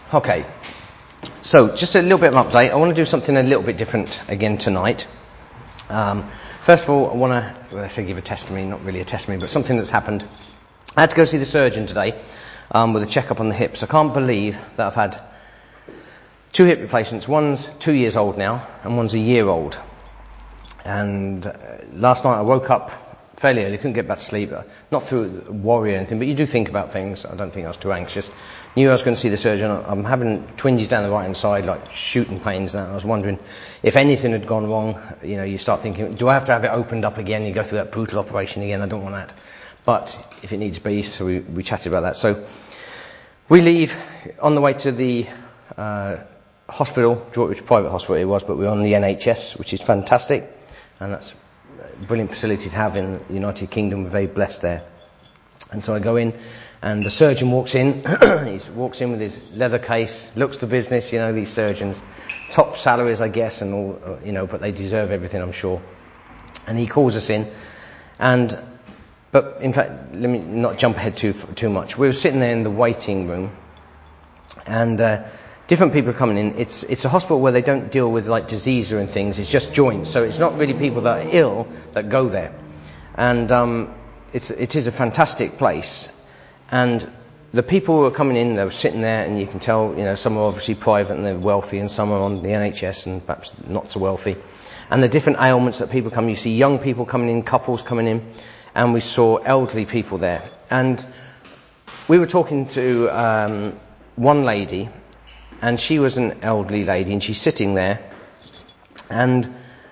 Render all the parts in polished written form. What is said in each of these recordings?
Okay, so just a little bit of update. I want to do something a little bit different again tonight. First of all, I want to, give a testimony, not really a testimony, but something that's happened. I had to go see the surgeon today with a checkup on the hips. I can't believe that I've had 2 hip replacements. One's 2 years old now, and one's a year old. And last night I woke up fairly early, couldn't get back to sleep, not through worry or anything, but you do think about things. I don't think I was too anxious. Knew I was going to see the surgeon. I'm having twinges down the right hand side, like shooting pains now. I was wondering if anything had gone wrong. You know, you start thinking, do I have to have it opened up again? You go through that brutal operation again. I don't want that. But if it needs to be, so we chatted about that. So we leave on the way to the hospital, Droitwich private hospital it was, but we're on the NHS, which is fantastic. And that's a brilliant facility to have in the United Kingdom. We're very blessed there. And so I go in, and the surgeon walks in. He walks in with his leather case, looks the business, you know, these surgeons. Top salaries, I guess, and all, you know, but they deserve everything, I'm sure. And he calls us in. But in fact, let me not jump ahead too much. We were sitting there in the waiting room, and different people are coming in. It's a hospital where they don't deal with like disease and things. It's just joints. So it's not really people that are ill that go there. And it is a fantastic place. And the people who are coming in, they were sitting there, and you can tell, you know, some are obviously private and they're wealthy, and some are on the NHS and perhaps not so wealthy. And the different ailments that people come. You see young people coming in, couples coming in, and we saw elderly people there. And we were talking to one lady. And she was an elderly lady, and she's sitting there, and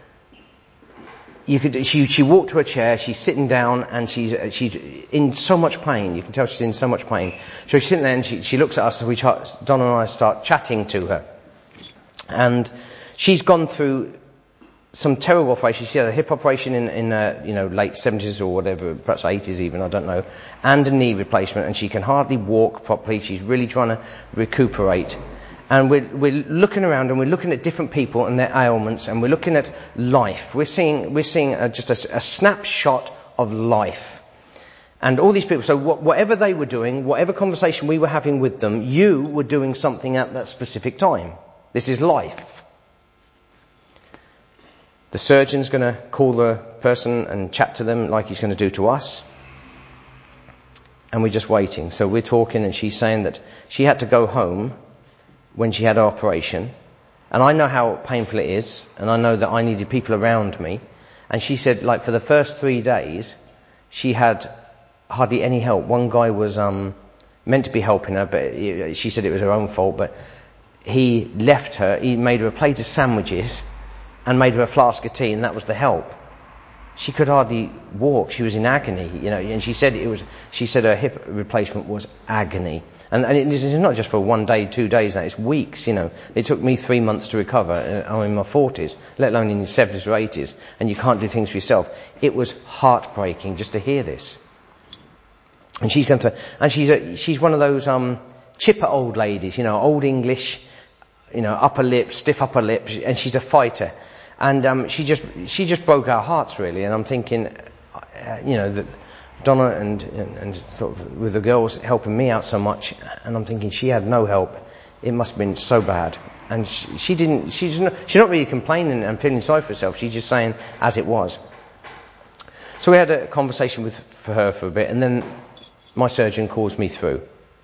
she walked to a chair, she's sitting down, and she's in so much pain. You can tell she's in so much pain. So she's sitting there, and she looks at us, and Donna and I start chatting to her. And she's gone through some terrible operations. She had a hip operation in late 70s or whatever, perhaps 80s even, I don't know, and a knee replacement, and she can hardly walk properly. She's really trying to recuperate. And we're looking around, and we're looking at different people and their ailments, and we're looking at life. We're seeing just a snapshot of life. And all these people, so whatever they were doing, whatever conversation we were having with them, you were doing something at that specific time. This is life. The surgeon's going to call the person and chat to them like he's going to do to us. And we're just waiting. So we're talking, and she's saying that she had to go home when she had her operation, and I know how painful it is, and I know that I needed people around me. And she said, like, for the first 3 days, she had hardly any help. One guy was meant to be helping her, but she said it was her own fault, but he left her. He made her a plate of sandwiches and made her a flask of tea, and that was the help. She could hardly walk. She was in agony, you know, and she said her hip replacement was agony. And it's not just for 1 day, 2 days now, it's weeks, you know. It took me 3 months to recover. I'm in my 40s, let alone in your 70s or 80s, and you can't do things for yourself. It was heartbreaking just to hear this. And she's going through, and she's one of those chipper old ladies, you know, old English, you know, upper lip, stiff upper lip, and she's a fighter. And she just broke our hearts, really. And I'm thinking, you know, that Donna and sort of with the girls helping me out so much, and I'm thinking she had no help. It must have been so bad. And she's not really complaining and feeling sorry for herself. She's just saying as it was. So we had a conversation for her for a bit, and then my surgeon calls me through.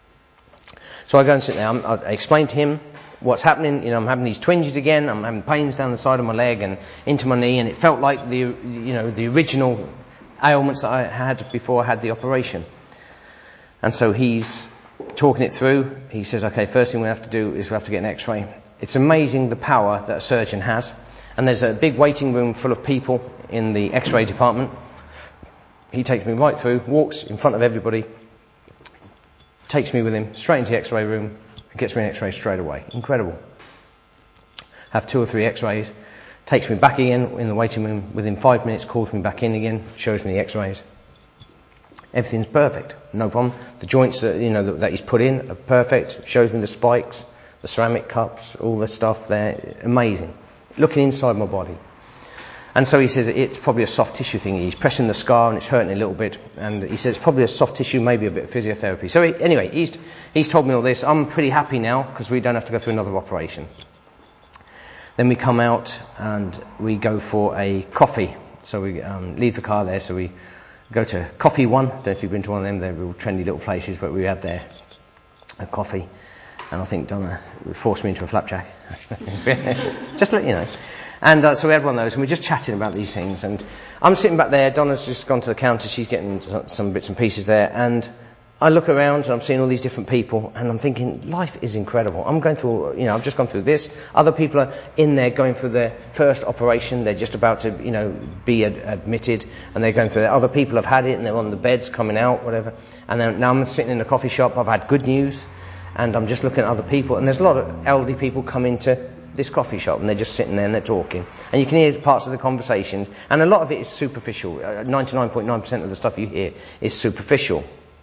So I go and sit down. I explain to him what's happening. You know, I'm having these twinges again. I'm having pains down the side of my leg and into my knee, and it felt like the original ailments that I had before I had the operation. And so he's talking it through. He says, okay, first thing we have to do is we have to get an x-ray. It's amazing the power that a surgeon has. And there's a big waiting room full of people in the x-ray department. He takes me right through, walks in front of everybody, takes me with him straight into the x-ray room, and gets me an x-ray straight away. Incredible. Have 2 or 3 x-rays. Takes me back again in the waiting room. Within 5 minutes, calls me back in again, shows me the x-rays. Everything's perfect, no problem. The joints that he's put in are perfect. Shows me the spikes, the ceramic cups, all the stuff there. Amazing. Looking inside my body. And so he says it's probably a soft tissue thing. He's pressing the scar and it's hurting a little bit. And he says it's probably a soft tissue, maybe a bit of physiotherapy. So anyway, he's told me all this. I'm pretty happy now because we don't have to go through another operation. Then we come out and we go for a coffee. So we leave the car there. So we go to Coffee One. Don't know if you've been to one of them. They're real trendy little places, but we had there a coffee. And I think Donna forced me into a flapjack. Just to let you know. And so we had one of those, and we're just chatting about these things. And I'm sitting back there. Donna's just gone to the counter. She's getting some bits and pieces there. And I look around, and I'm seeing all these different people, and I'm thinking, life is incredible. I'm going through, I've just gone through this. Other people are in there going through their first operation. They're just about to, be admitted, and they're going through it. Other people have had it, and they're on the beds coming out, whatever. And then now I'm sitting in a coffee shop. I've had good news, and I'm just looking at other people. And there's a lot of elderly people come into this coffee shop, and they're just sitting there and they're talking, and you can hear parts of the conversations, and a lot of it is superficial. 99.9% of the stuff you hear is superficial.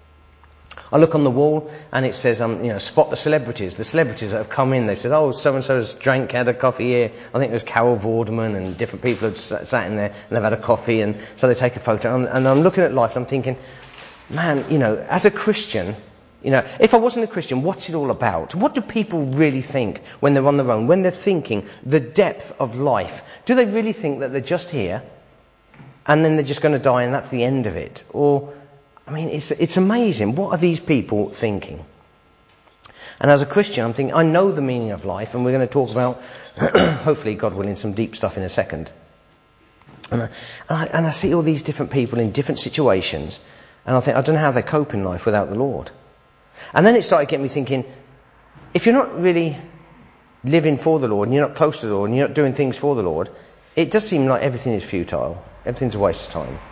I look on the wall and it says, spot the celebrities that have come in. They've said, oh, so-and-so's had a coffee here. I think there's Carol Vorderman and different people have sat in there and they've had a coffee, and so they take a photo. And I'm looking at life and I'm thinking, man, as a Christian, if I wasn't a Christian, what's it all about? What do people really think when they're on their own? When they're thinking the depth of life? Do they really think that they're just here and then they're just going to die and that's the end of it? Or, it's amazing. What are these people thinking? And as a Christian, I'm thinking, I know the meaning of life, and we're going to talk about, hopefully, God willing, some deep stuff in a second. And I see all these different people in different situations, and I think, I don't know how they cope in life without the Lord. And then it started getting me thinking, if you're not really living for the Lord, and you're not close to the Lord, and you're not doing things for the Lord, it does seem like everything is futile. Everything's a waste of time.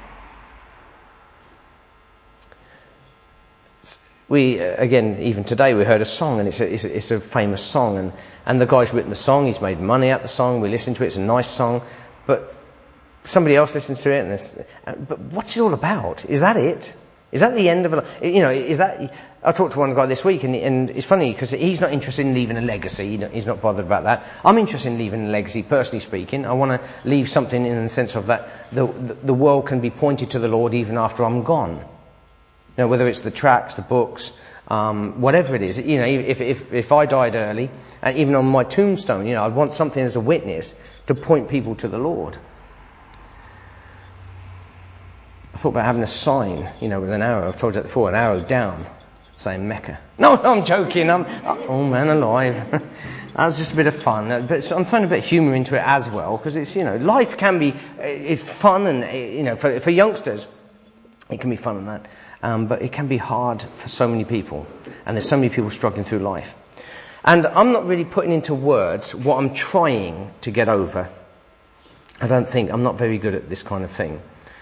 We, again, even today, we heard a song, and it's a famous song, and the guy's written the song, he's made money out the song, we listen to it, it's a nice song, but somebody else listens to it, but what's it all about? Is that it? Is that the end of it? I talked to one guy this week, and it's funny, because he's not interested in leaving a legacy, he's not bothered about that. I'm interested in leaving a legacy, personally speaking. I want to leave something in the sense of that the world can be pointed to the Lord even after I'm gone. Whether it's the tracts, the books, whatever it is, if I died early, and even on my tombstone, I'd want something as a witness to point people to the Lord. I thought about having a sign, with an arrow. I've told you that before, an arrow down, saying Mecca. No, I'm joking. Oh man alive. That was just a bit of fun. But I'm throwing a bit of humour into it as well, because it's, life can be, it's fun, and, for youngsters, it can be fun and that. But it can be hard for so many people. And there's so many people struggling through life. And I'm not really putting into words what I'm trying to get over. I'm not very good at this kind of thing.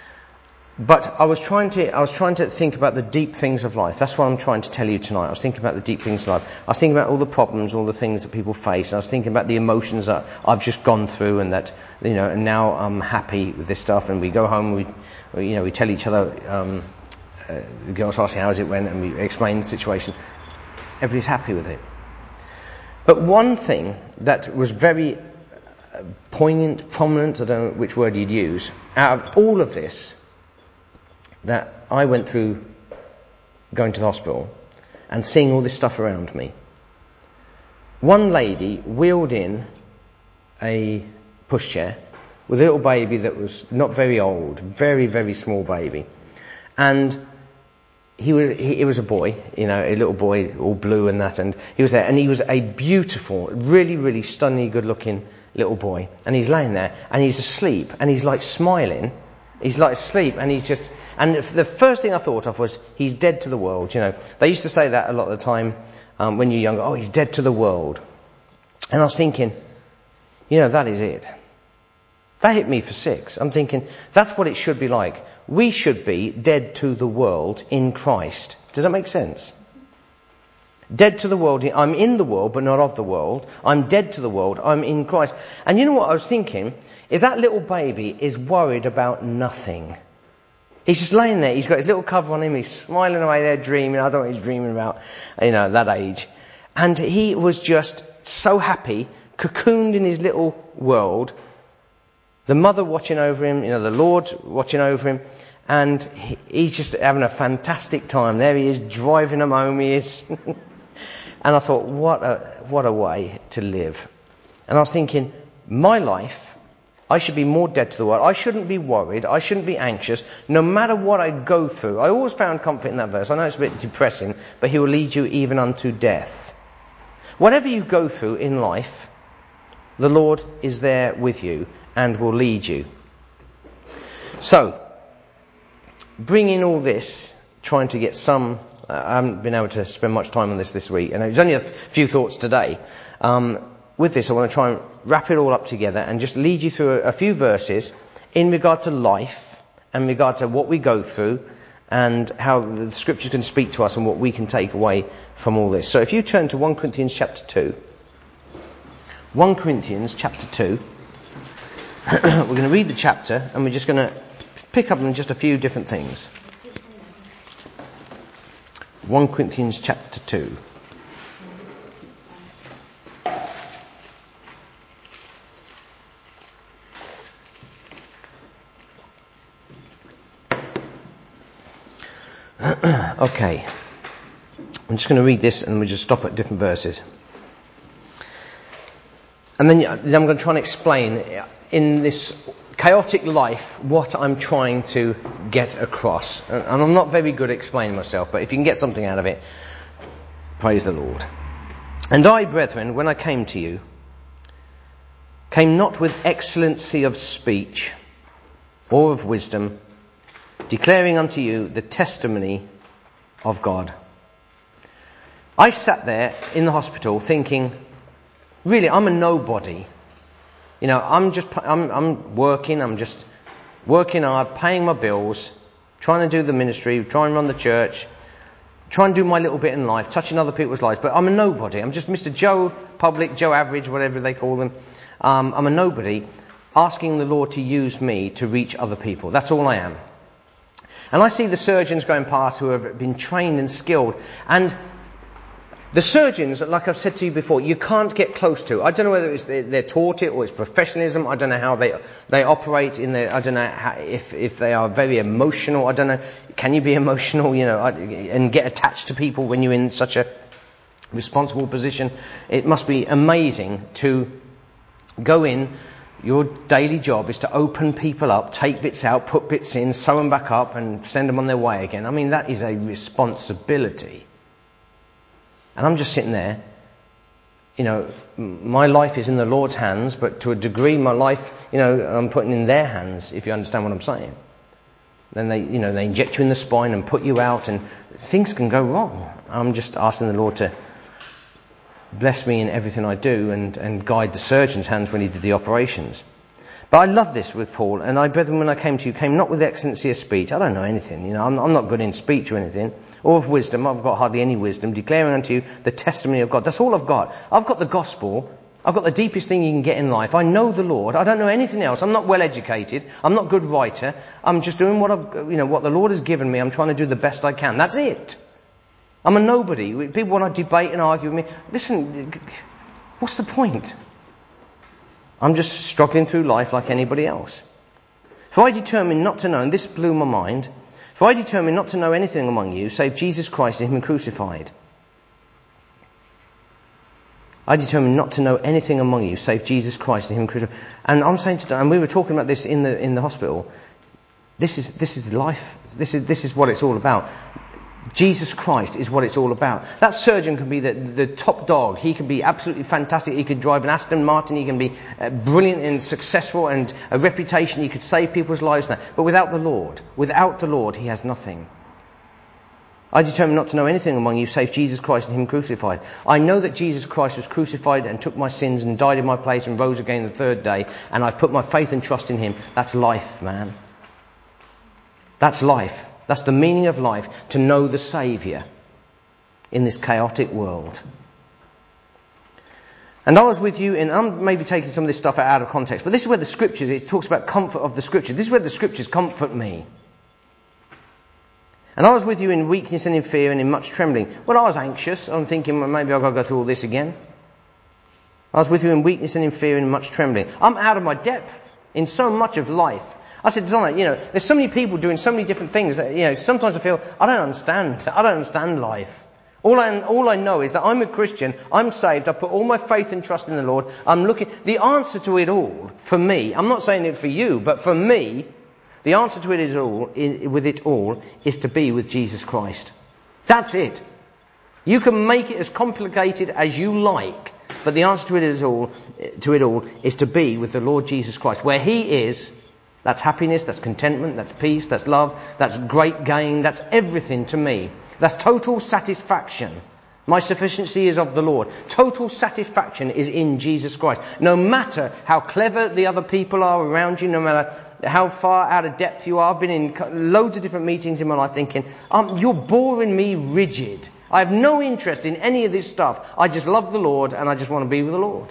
But I was trying to think about the deep things of life. That's what I'm trying to tell you tonight. I was thinking about the deep things of life. I was thinking about all the problems, all the things that people face. I was thinking about the emotions that I've just gone through, and that, and now I'm happy with this stuff. And we go home, we tell each other, the girls asking how it went, and we explain the situation. Everybody's happy with it. But one thing that was very poignant, prominent, I don't know which word you'd use, out of all of this that I went through going to the hospital and seeing all this stuff around me, one lady wheeled in a pushchair with a little baby that was not very old, very, very small baby. And he was a boy, a little boy, all blue and that, and he was there, and he was a beautiful, really, really stunningly good-looking little boy, and he's laying there, and he's asleep, and he's like smiling, he's like asleep, and the first thing I thought of was, he's dead to the world, They used to say that a lot of the time, when you're younger, oh, he's dead to the world. And I was thinking, that is it. That hit me for 6. I'm thinking, that's what it should be like. We should be dead to the world in Christ. Does that make sense? Dead to the world. I'm in the world, but not of the world. I'm dead to the world. I'm in Christ. And you know what I was thinking? Is that little baby is worried about nothing. He's just laying there. He's got his little cover on him. He's smiling away there, dreaming. I don't know what he's dreaming about, that age. And he was just so happy, cocooned in his little world, The mother watching over him, the Lord watching over him, and he's just having a fantastic time. There he is, driving them home, he is. And I thought, what a way to live. And I was thinking, my life, I should be more dead to the world. I shouldn't be worried. I shouldn't be anxious. No matter what I go through. I always found comfort in that verse. I know it's a bit depressing, but he will lead you even unto death. Whatever you go through in life, the Lord is there with you and will lead you. So, bringing all this, trying to get some... I haven't been able to spend much time on this week, and there's only a few thoughts today. With this, I want to try and wrap it all up together and just lead you through a few verses in regard to life and in regard to what we go through and how the Scriptures can speak to us and what we can take away from all this. So if you turn to 1 Corinthians chapter 2. 1 Corinthians chapter 2. We're going to read the chapter and we're just going to pick up on just a few different things. 1 Corinthians chapter 2. Okay. I'm just going to read this and we'll just stop at different verses. And then I'm going to try and explain in this chaotic life what I'm trying to get across. And I'm not very good at explaining myself, but if you can get something out of it, praise the Lord. And I, brethren, when I came to you, came not with excellency of speech or of wisdom, declaring unto you the testimony of God. I sat there in the hospital thinking, really, I'm a nobody. I'm working hard, paying my bills, trying to do the ministry, trying to run the church, trying to do my little bit in life, touching other people's lives, but I'm a nobody. I'm just Mr. Joe Public, Joe Average, whatever they call them. I'm a nobody, asking the Lord to use me to reach other people. That's all I am. And I see the surgeons going past who have been trained and skilled. And the surgeons, like I've said to you before, you can't get close to. I don't know whether it's they're taught it or it's professionalism. I don't know how they operate in their. I don't know if they are very emotional. I don't know. Can you be emotional, and get attached to people when you're in such a responsible position? It must be amazing to go in. Your daily job is to open people up, take bits out, put bits in, sew them back up and send them on their way again. I mean, that is a responsibility. And I'm just sitting there, my life is in the Lord's hands, but to a degree my life, I'm putting in their hands, if you understand what I'm saying. Then they inject you in the spine and put you out and things can go wrong. I'm just asking the Lord to bless me in everything I do and guide the surgeon's hands when he did the operations. But I love this with Paul, and I, brethren, when I came to you, came not with excellency of speech. I don't know anything, I'm not good in speech or anything, or of wisdom. I've got hardly any wisdom, declaring unto you the testimony of God. That's all I've got. I've got the gospel. I've got the deepest thing you can get in life. I know the Lord. I don't know anything else. I'm not well educated. I'm not a good writer. I'm just doing what the Lord has given me. I'm trying to do the best I can. That's it. I'm a nobody. People want to debate and argue with me. Listen, what's the point? I'm just struggling through life like anybody else. For I determined not to know, and this blew my mind, for I determined not to know anything among you save Jesus Christ and Him crucified. I determined not to know anything among you save Jesus Christ and Him crucified. And I'm saying today, and we were talking about this in the hospital, this is life. This is what it's all about. Jesus Christ is what it's all about. That surgeon can be the top dog. He can be absolutely fantastic. He can drive an Aston Martin. He can be brilliant and successful and a reputation. He could save people's lives now. But without the Lord, he has nothing. I determined not to know anything among you save Jesus Christ and Him crucified. I know that Jesus Christ was crucified and took my sins and died in my place and rose again the third day. And I've put my faith and trust in Him. That's life, man. That's life. That's the meaning of life, to know the Saviour in this chaotic world. And I was with you, and I'm maybe taking some of this stuff out of context, but this is where the Scriptures, it talks about comfort of the Scriptures. This is where the Scriptures comfort me. And I was with you in weakness and in fear and in much trembling. Well, I was anxious. I'm thinking, well, maybe I've got to go through all this again. I was with you in weakness and in fear and in much trembling. I'm out of my depth. in so much of life. I said to Donna, there's so many people doing so many different things that, sometimes I feel I don't understand life. All I know is that I'm a Christian, I'm saved, I put all my faith and trust in the Lord. The answer to it all, for me, I'm not saying it for you, but for me, the answer to it all is to be with Jesus Christ. That's it. You can make it as complicated as you like, but the answer to it all is to be with the Lord Jesus Christ. Where He is, that's happiness, that's contentment, that's peace, that's love, that's great gain, that's everything to me. That's total satisfaction. My sufficiency is of the Lord. Total satisfaction is in Jesus Christ. No matter how clever the other people are around you, no matter how far out of depth you are. I've been in loads of different meetings in my life thinking, you're boring me rigid. I have no interest in any of this stuff. I just love the Lord and I just want to be with the Lord.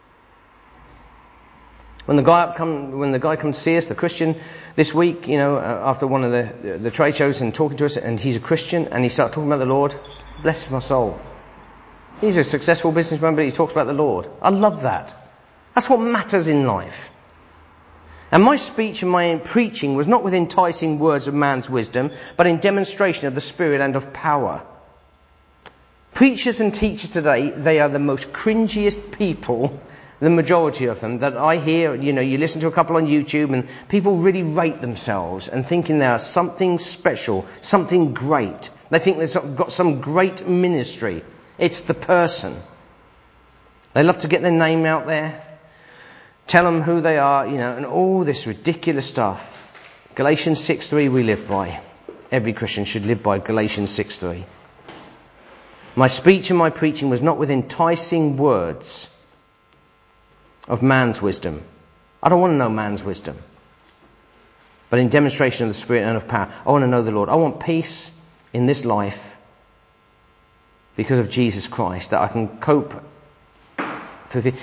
When the guy comes to see us, the Christian, this week, after one of the trade shows and talking to us, and he's a Christian, and he starts talking about the Lord, bless my soul. He's a successful businessman, but he talks about the Lord. I love that. That's what matters in life. And my speech and my preaching was not with enticing words of man's wisdom, but in demonstration of the Spirit and of power. Preachers and teachers today, they are the most cringiest people, the majority of them, that I hear. You listen to a couple on YouTube and people really rate themselves and thinking they are something special, something great. They think they've got some great ministry. It's the person. They love to get their name out there, tell them who they are, and all this ridiculous stuff. Galatians 6:3 we live by. Every Christian should live by Galatians 6:3. My speech and my preaching was not with enticing words of man's wisdom. I don't want to know man's wisdom. But in demonstration of the Spirit and of power. I want to know the Lord. I want peace in this life because of Jesus Christ, that I can cope through the...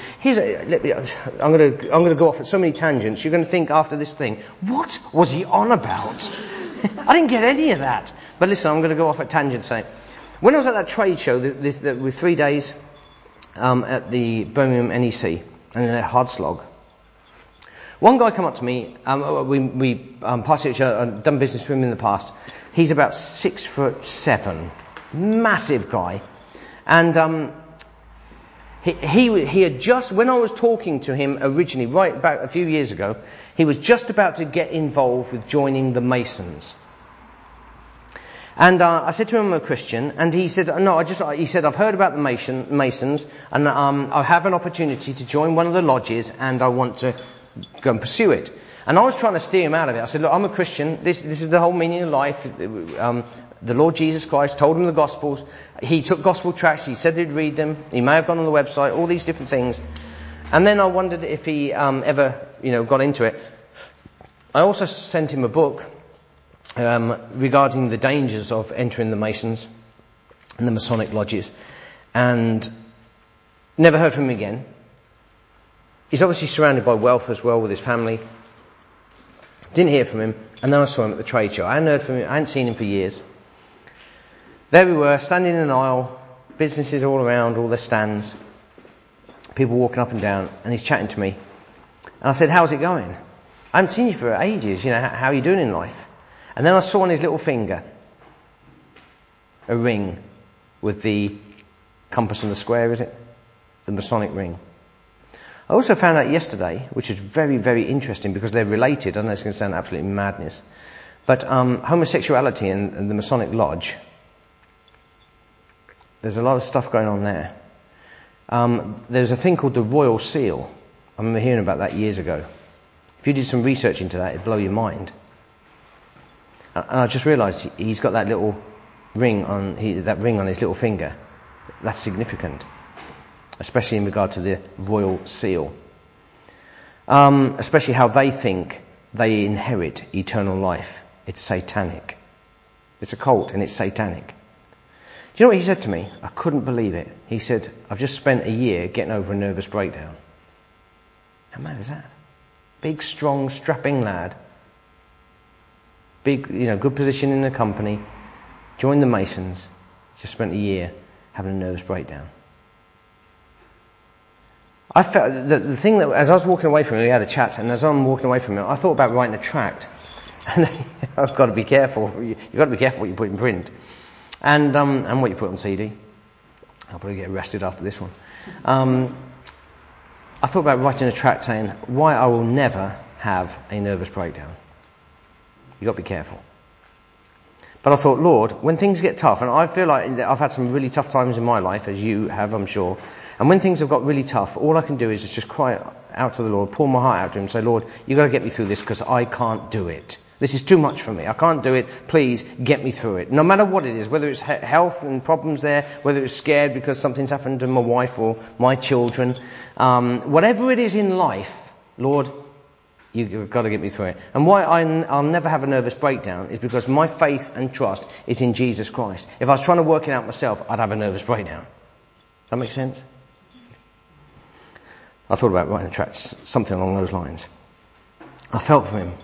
I'm going to go off at so many tangents. You're going to think after this thing, what was he on about? I didn't get any of that. But listen, I'm going to go off at tangents saying, when I was at that trade show with 3 days at the Birmingham NEC, and in a hard slog, one guy came up to me. We passed each other. I've done business with him in the past. He's about 6'7", massive guy, and he had just, when I was talking to him originally, right about a few years ago, he was just about to get involved with joining the Masons. And I said to him, I'm a Christian, and he said, he said, I've heard about the Masons, and I have an opportunity to join one of the lodges, and I want to go and pursue it. And I was trying to steer him out of it. I said, look, I'm a Christian, this is the whole meaning of life. The Lord Jesus Christ told him the Gospels. He took Gospel tracts, he said he'd read them, he may have gone on the website, all these different things. And then I wondered if he ever, got into it. I also sent him a book regarding the dangers of entering the Masons and the Masonic lodges, and never heard from him again. He's obviously surrounded by wealth as well with his family. Didn't hear from him, and then I saw him at the trade show. I hadn't heard from him, I hadn't seen him for years. There we were, standing in an aisle, businesses all around, all the stands, people walking up and down, and he's chatting to me. And I said, how's it going? I haven't seen you for ages, how are you doing in life? And then I saw on his little finger a ring with the compass and the square, is it? The Masonic ring. I also found out yesterday, which is very, very interesting because they're related. I know it's going to sound absolutely madness. But homosexuality and the Masonic Lodge, there's a lot of stuff going on there. There's a thing called the Royal Seal. I remember hearing about that years ago. If you did some research into that, it'd blow your mind. And I just realised he's got that little ring on his little finger. That's significant, especially in regard to the Royal Seal. Especially how they think they inherit eternal life. It's satanic. It's a cult and it's satanic. Do you know what he said to me? I couldn't believe it. He said, I've just spent a year getting over a nervous breakdown. How mad is that? Big, strong, strapping lad. Big, good position in the company, joined the Masons, just spent a year having a nervous breakdown. I felt the thing that, as I was walking away from him, we had a chat, and as I'm walking away from him, I thought about writing a tract. And I've got to be careful. You've got to be careful what you put in print. And what you put on CD. I'll probably get arrested after this one. I thought about writing a tract saying why I will never have a nervous breakdown. You've got to be careful. But I thought, Lord, when things get tough, and I feel like I've had some really tough times in my life, as you have, I'm sure, and when things have got really tough, all I can do is just cry out to the Lord, pour my heart out to him, and say, Lord, you've got to get me through this because I can't do it. This is too much for me. I can't do it. Please get me through it. No matter what it is, whether it's health and problems there, whether it's scared because something's happened to my wife or my children, whatever it is in life, Lord, you've got to get me through it. And why I'll never have a nervous breakdown is because my faith and trust is in Jesus Christ. If I was trying to work it out myself, I'd have a nervous breakdown. Does that make sense? I thought about writing a tract, something along those lines. I felt for him.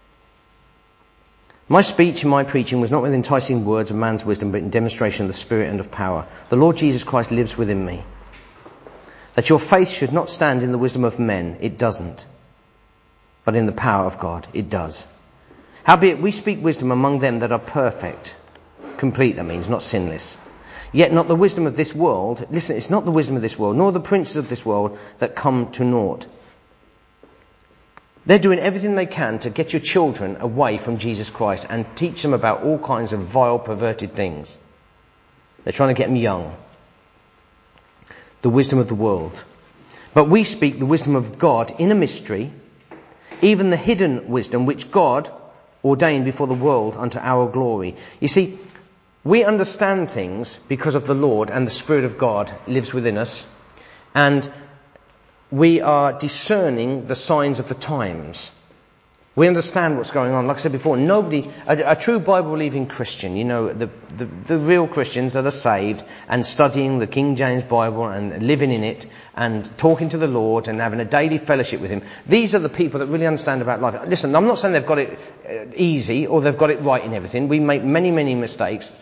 My speech and my preaching was not with enticing words of man's wisdom, but in demonstration of the Spirit and of power. The Lord Jesus Christ lives within me. That your faith should not stand in the wisdom of men, it doesn't. But in the power of God, it does. Howbeit we speak wisdom among them that are perfect. Complete, that means, not sinless. Yet not the wisdom of this world. Listen, it's not the wisdom of this world, nor the princes of this world that come to naught. They're doing everything they can to get your children away from Jesus Christ and teach them about all kinds of vile, perverted things. They're trying to get them young. The wisdom of the world. But we speak the wisdom of God in a mystery, even the hidden wisdom which God ordained before the world unto our glory. You see, we understand things because of the Lord, and the Spirit of God lives within us, and we are discerning the signs of the times. We understand what's going on. Like I said before, a true Bible-believing Christian, the real Christians that are saved and studying the King James Bible and living in it and talking to the Lord and having a daily fellowship with him, these are the people that really understand about life. Listen, I'm not saying they've got it easy or they've got it right in everything. We make many, many mistakes.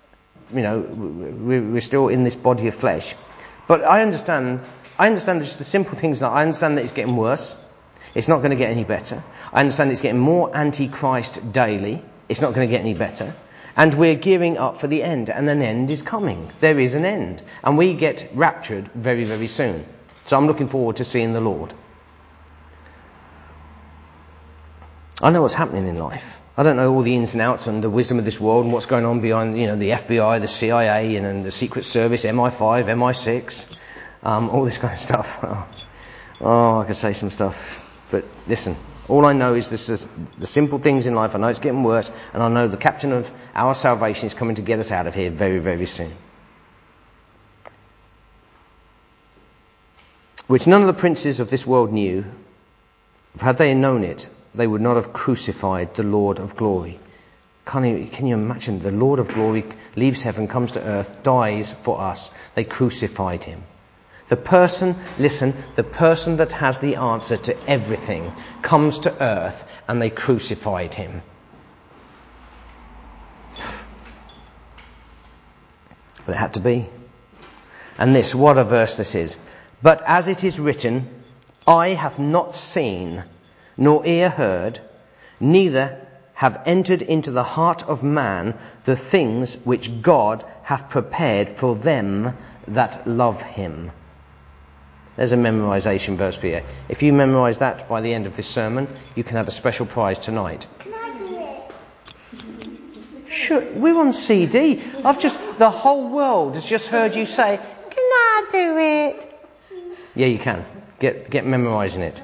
We're still in this body of flesh. But I understand just the simple things. I understand that it's getting worse. It's not going to get any better. I understand it's getting more antichrist daily. It's not going to get any better. And we're gearing up for the end. And an end is coming. There is an end. And we get raptured very, very soon. So I'm looking forward to seeing the Lord. I know what's happening in life. I don't know all the ins and outs and the wisdom of this world and what's going on behind, the FBI, the CIA, and the Secret Service, MI5, MI6, all this kind of stuff. I could say some stuff. But listen, all I know is this is the simple things in life. I know it's getting worse, and I know the captain of our salvation is coming to get us out of here very, very soon. Which none of the princes of this world knew. Had they known it, they would not have crucified the Lord of glory. Can you imagine? The Lord of glory leaves heaven, comes to earth, dies for us. They crucified him. The person that has the answer to everything comes to earth and they crucified him. But it had to be. And what a verse this is. But as it is written, eye hath not seen, nor ear heard, neither have entered into the heart of man the things which God hath prepared for them that love him. There's a memorization verse for you. If you memorize that by the end of this sermon, you can have a special prize tonight. Can I do it? Sure, we're on CD. The whole world has just heard you say, can I do it? Yeah, you can. Get memorizing it.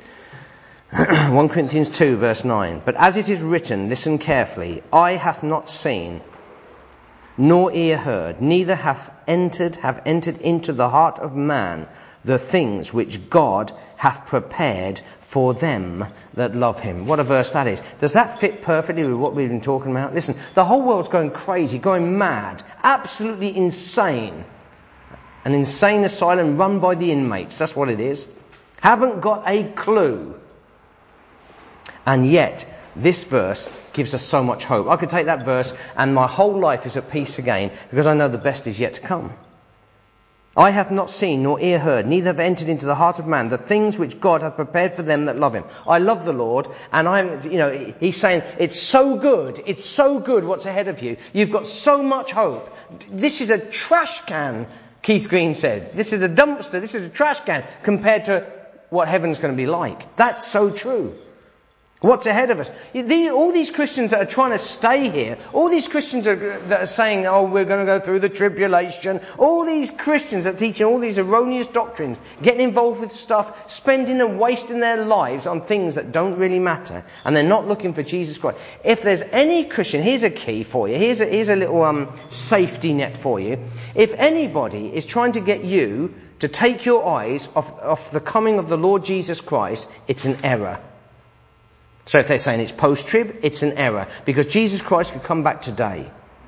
1 Corinthians 2 verse 9. But as it is written, listen carefully, eye hath not seen, nor ear heard, neither have entered into the heart of man the things which God hath prepared for them that love him. What a verse that is. Does that fit perfectly with what we've been talking about? Listen, the whole world's going crazy, going mad, absolutely insane. An insane asylum run by the inmates, that's what it is. Haven't got a clue. And yet, this verse gives us so much hope. I could take that verse and my whole life is at peace again because I know the best is yet to come. Eye hath not seen, nor ear heard, neither have entered into the heart of man the things which God hath prepared for them that love him. I love the Lord, and he's saying, it's so good what's ahead of you. You've got so much hope. This is a trash can, Keith Green said. This is a dumpster, this is a trash can, compared to what heaven's going to be like. That's so true. What's ahead of us? All these Christians that are trying to stay here, all these Christians that are saying, oh, we're going to go through the tribulation, all these Christians that are teaching all these erroneous doctrines, getting involved with stuff, spending and wasting their lives on things that don't really matter, and they're not looking for Jesus Christ. If there's any Christian, here's a key for you, here's a little safety net for you. If anybody is trying to get you to take your eyes off the coming of the Lord Jesus Christ, it's an error. So if they're saying it's post-trib, it's an error. Because Jesus Christ could come back today.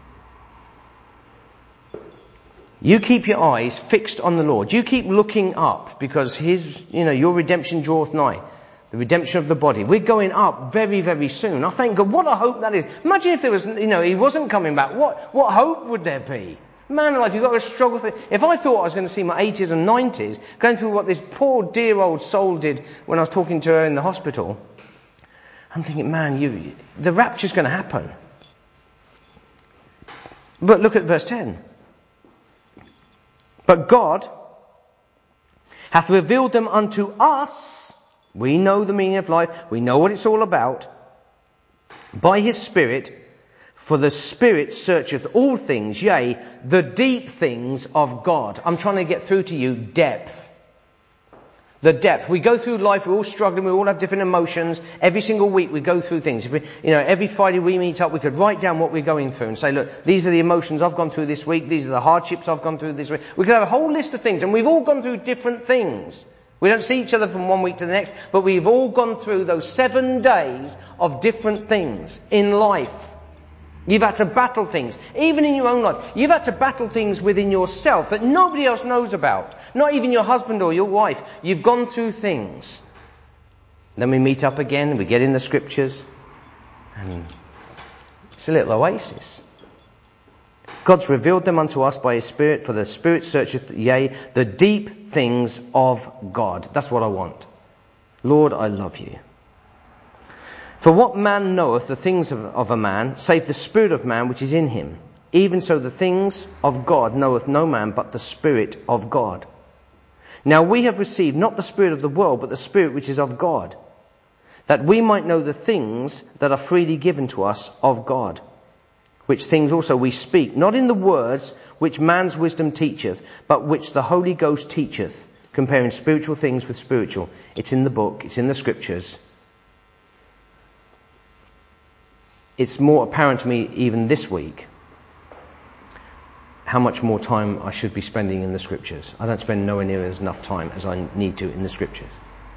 You keep your eyes fixed on the Lord. You keep looking up, because your redemption draweth nigh. The redemption of the body. We're going up very, very soon. I thank God. What a hope that is. Imagine if there was, he wasn't coming back. What hope would there be? Man alive, you've got to struggle through. If I thought I was going to see my 80s and 90s, going through what this poor dear old soul did when I was talking to her in the hospital, I'm thinking, man, the rapture's going to happen. But look at verse 10. But God hath revealed them unto us. We know the meaning of life. We know what it's all about. By his Spirit. For the Spirit searcheth all things, yea, the deep things of God. I'm trying to get through to you depth. The depth. We go through life, we're all struggling, we all have different emotions. Every single week we go through things. Every Friday we meet up, we could write down what we're going through and say, look, these are the emotions I've gone through this week, these are the hardships I've gone through this week. We could have a whole list of things, and we've all gone through different things. We don't see each other from one week to the next, but we've all gone through those 7 days of different things in life. You've had to battle things, even in your own life. You've had to battle things within yourself that nobody else knows about. Not even your husband or your wife. You've gone through things. Then we meet up again, we get in the scriptures, and it's a little oasis. God's revealed them unto us by his Spirit, for the Spirit searcheth, yea, the deep things of God. That's what I want. Lord, I love you. For what man knoweth the things of a man, save the spirit of man which is in him? Even so the things of God knoweth no man but the Spirit of God. Now we have received not the spirit of the world, but the Spirit which is of God, that we might know the things that are freely given to us of God. Which things also we speak, not in the words which man's wisdom teacheth, but which the Holy Ghost teacheth, comparing spiritual things with spiritual. It's in the book, it's in the scriptures. It's more apparent to me even this week how much more time I should be spending in the scriptures. I don't spend nowhere near as enough time as I need to in the scriptures.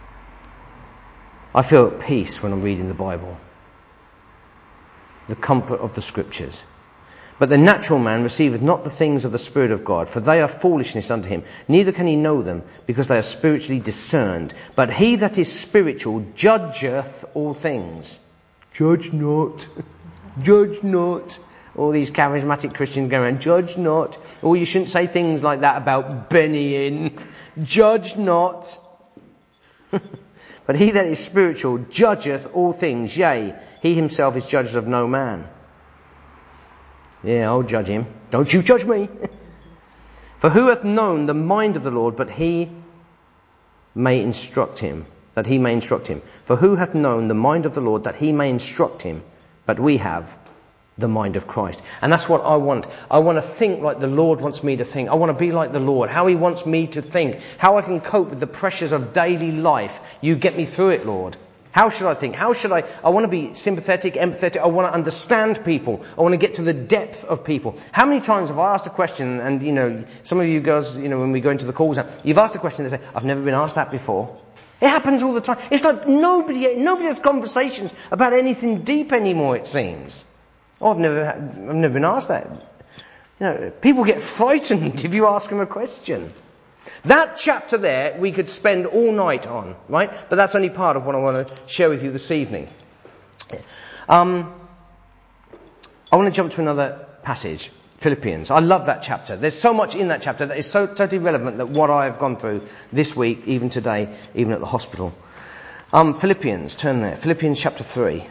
I feel at peace when I'm reading the Bible. The comfort of the scriptures. But the natural man receiveth not the things of the Spirit of God, for they are foolishness unto him. Neither can he know them, because they are spiritually discerned. But he that is spiritual judgeth all things. Judge not. Judge not. All these charismatic Christians go around, judge not. Or you shouldn't say things like that about Benny Hinn. Judge not. But he that is spiritual judgeth all things, yea, he himself is judged of no man. Yeah, I'll judge him. Don't you judge me. For who hath known the mind of the Lord, but he may instruct him, that he may instruct him. For who hath known the mind of the Lord, that he may instruct him, but we have the mind of Christ. And that's what I want. I want to think like the Lord wants me to think. I want to be like the Lord, how he wants me to think, how I can cope with the pressures of daily life. You get me through it, Lord. How should I think? How should I want to be sympathetic, empathetic. I want to understand people. I want to get to the depth of people. How many times have I asked a question, and some of you girls, when we go into the calls, you've asked a question, they say, I've never been asked that before. It happens all the time. It's like nobody has conversations about anything deep anymore, it seems. Oh, I've never been asked that. People get frightened if you ask them a question. That chapter there, we could spend all night on, right? But that's only part of what I want to share with you this evening. I want to jump to another passage. Philippians. I love that chapter. There's so much in that chapter that is so totally relevant that what I've gone through this week, even today, even at the hospital. Philippians, turn there. Philippians chapter 3.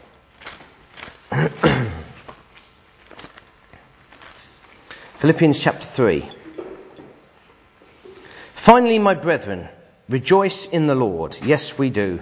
Philippians chapter 3. Finally, my brethren, rejoice in the Lord. Yes, we do.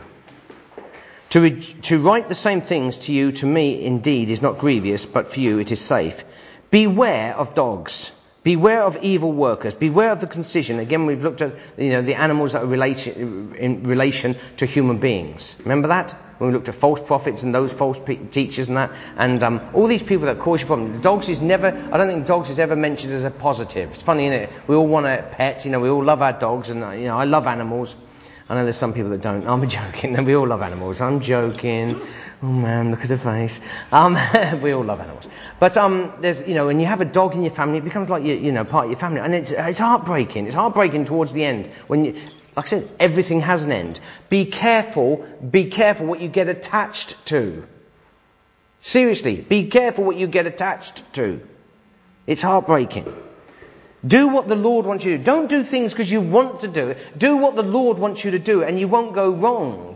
To write the same things to you, to me, indeed, is not grievous, but for you it is safe. Beware of dogs. Beware of evil workers. Beware of the concision. Again, we've looked at, the animals that are in relation to human beings. Remember that? When we looked at false prophets and those false teachers and that. And all these people that cause you problems. Dogs is never, I don't think dogs is ever mentioned as a positive. It's funny, isn't it? We all want a pet. We all love our dogs. And, I love animals. I know there's some people that don't. I'm joking. We all love animals. I'm joking. Oh man, look at her face. We all love animals. But there's, when you have a dog in your family, it becomes like part of your family, and it's heartbreaking. It's heartbreaking towards the end when like I said, everything has an end. Be careful what you get attached to. Seriously, be careful what you get attached to. It's heartbreaking. Do what the Lord wants you to do. Don't do things because you want to do it. Do what the Lord wants you to do and you won't go wrong.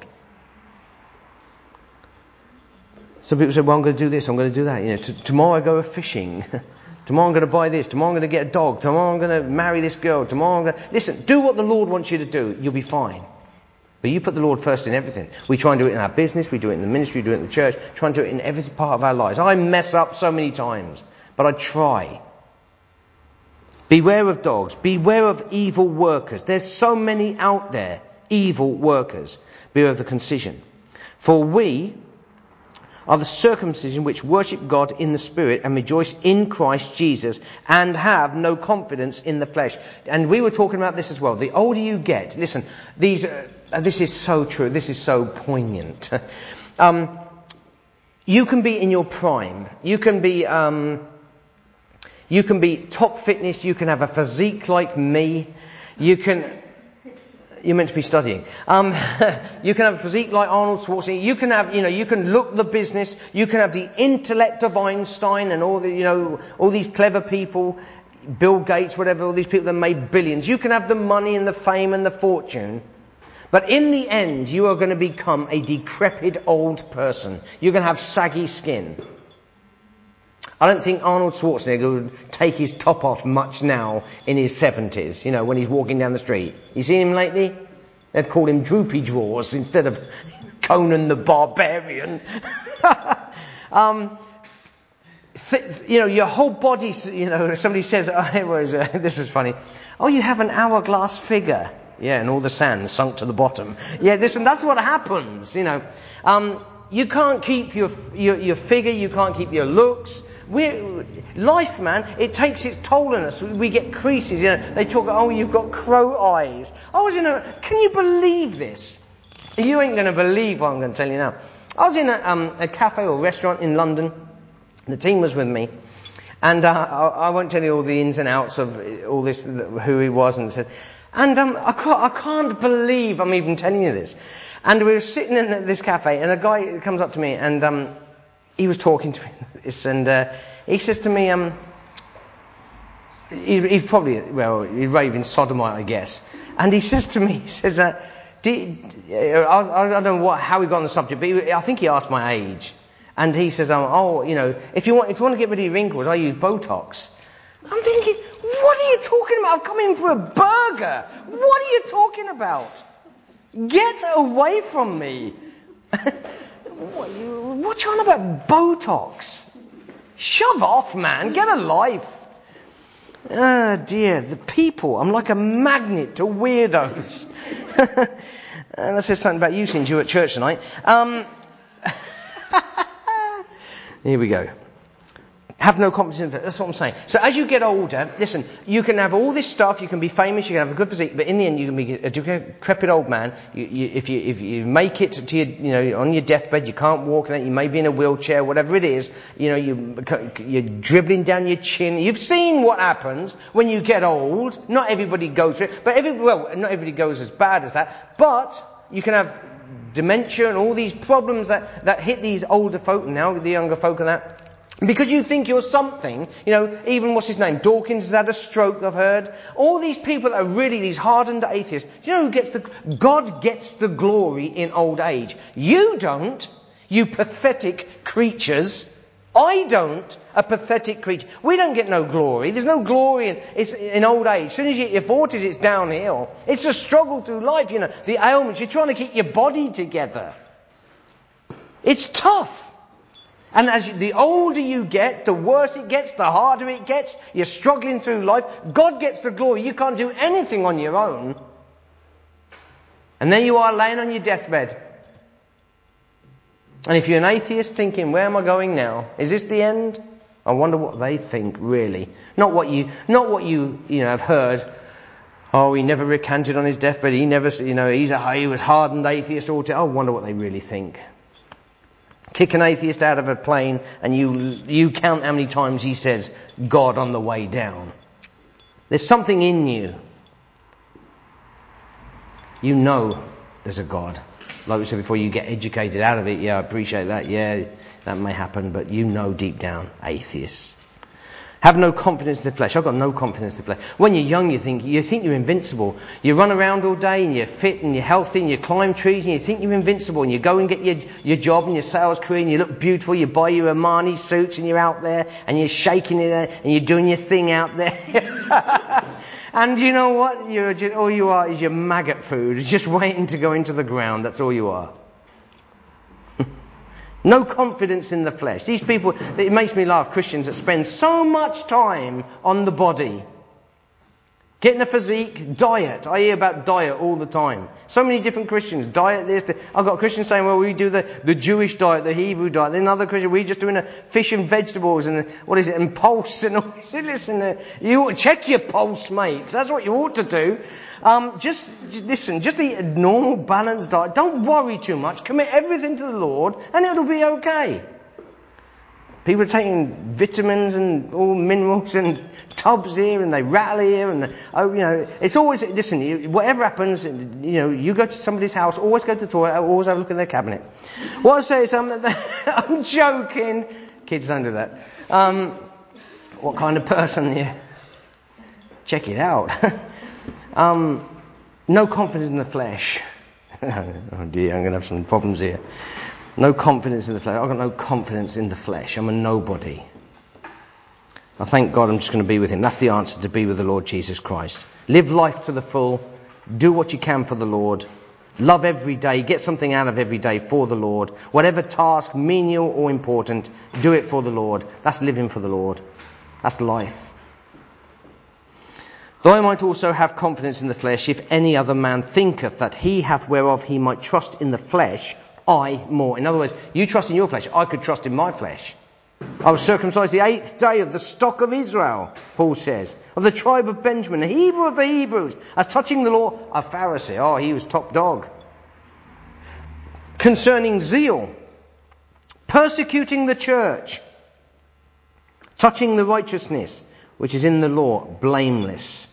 Some people say, well, I'm going to do this, I'm going to do that. Tomorrow I go fishing. Tomorrow I'm going to buy this. Tomorrow I'm going to get a dog. Tomorrow I'm going to marry this girl. Tomorrow I'm going to... Listen, do what the Lord wants you to do. You'll be fine. But you put the Lord first in everything. We try and do it in our business. We do it in the ministry. We do it in the church. Try and do it in every part of our lives. I mess up so many times. But I try. Beware of dogs. Beware of evil workers. There's so many out there. Evil workers. Beware of the concision. For we are the circumcision which worship God in the Spirit and rejoice in Christ Jesus and have no confidence in the flesh. And we were talking about this as well. The older you get, listen, this is so true. This is so poignant. You can be in your prime. You can be top fitness. You can have a physique like me. You're meant to be studying. You can have a physique like Arnold Schwarzenegger. You can have, you can look the business. You can have the intellect of Einstein and all these clever people, Bill Gates, whatever, all these people that made billions. You can have the money and the fame and the fortune. But in the end, you are going to become a decrepit old person. You're going to have saggy skin. I don't think Arnold Schwarzenegger would take his top off much now in his 70s, when he's walking down the street. You seen him lately? They'd call him Droopy Drawers instead of Conan the Barbarian. Your whole body, somebody says, this was funny. Oh, you have an hourglass figure. Yeah, and all the sand sunk to the bottom. Yeah, listen, that's what happens, You can't keep your figure, you can't keep your looks. Life, man, it takes its toll on us. We get creases, They talk, you've got crow eyes. Can you believe this? You ain't going to believe what I'm going to tell you now. I was in a cafe or restaurant in London. The team was with me. And I won't tell you all the ins and outs of all this, who he was and said. And I can't believe I'm even telling you this. And we were sitting in this cafe, and a guy comes up to me, and he was talking to me, and he says to me, he's probably, he's raving sodomite, I guess. And he says to me, he says, I don't know how we got on the subject, but I think he asked my age. And he says, if you want to get rid of your wrinkles, I use Botox. I'm thinking, what are you talking about? I've come in for a burger. What are you talking about? Get away from me. What you on about Botox? Shove off, man. Get a life. Oh dear, the people. I'm like a magnet to weirdos. And that says something about you since you were at church tonight. Here we go. Have no confidence in that. That's what I'm saying. So as you get older, listen, you can have all this stuff, you can be famous, you can have a good physique, but in the end you can be a decrepit old man. If you make it to your, on your deathbed, you can't walk, you may be in a wheelchair, whatever it is, you're dribbling down your chin. You've seen what happens when you get old. Not everybody goes through it, but not everybody goes as bad as that, but you can have dementia and all these problems that hit these older folk, now the younger folk and that. Because you think you're something, even what's his name? Dawkins has had a stroke, I've heard. All these people that are really these hardened atheists. Do you know who gets God gets the glory in old age. You don't, you pathetic creatures. I don't, a pathetic creature. We don't get no glory. There's no glory in old age. As soon as you hit your 40s, it's downhill. It's a struggle through life, the ailments. You're trying to keep your body together. It's tough. And the older you get, the worse it gets, the harder it gets. You're struggling through life. God gets the glory. You can't do anything on your own. And then you are laying on your deathbed. And if you're an atheist thinking, where am I going now? Is this the end? I wonder what they think, really. Not what you have heard. Oh, he never recanted on his deathbed. He never, he was hardened atheist. I wonder what they really think. Kick an atheist out of a plane and you count how many times he says God on the way down. There's something in you. You know there's a God. Like we said before, you get educated out of it. Yeah, I appreciate that. Yeah, that may happen. But deep down, atheists. Have no confidence in the flesh. I've got no confidence in the flesh. When you're young, you think you're invincible. You run around all day and you're fit and you're healthy and you climb trees and you think you're invincible. And you go and get your job and your sales career and you look beautiful. You buy your Armani suits and you're out there and you're shaking it and you're doing your thing out there. And you know what? All you are is your maggot food, just waiting to go into the ground. That's all you are. No confidence in the flesh. These people, it makes me laugh, Christians that spend so much time on the body. Getting a physique, diet. I hear about diet all the time. So many different Christians, diet this. I've got Christians saying, well, we do the Jewish diet, the Hebrew diet. Then another Christian, we're just doing fish and vegetables and and pulse and all. Listen, you ought to check your pulse, mate. That's what you ought to do. Just eat a normal, balanced diet. Don't worry too much. Commit everything to the Lord and it'll be okay. People are taking vitamins and all minerals and tubs here and they rattle here and it's always, whatever happens, you go to somebody's house, always go to the toilet, always have a look in their cabinet. What I say is, I'm joking. Kids don't do that. What kind of person are you? Check it out. No confidence in the flesh. Oh dear, I'm going to have some problems here. No confidence in the flesh. I've got no confidence in the flesh. I'm a nobody. I thank God I'm just going to be with him. That's the answer, to be with the Lord Jesus Christ. Live life to the full. Do what you can for the Lord. Love every day. Get something out of every day for the Lord. Whatever task, menial or important, do it for the Lord. That's living for the Lord. That's life. Though I might also have confidence in the flesh, if any other man thinketh that he hath whereof he might trust in the flesh, I more. In other words, you trust in your flesh, I could trust in my flesh. I was circumcised the 8th day of the stock of Israel, Paul says, of the tribe of Benjamin, a Hebrew of the Hebrews, as touching the law, a Pharisee. Oh, he was top dog. Concerning zeal, persecuting the church, touching the righteousness which is in the law, blameless.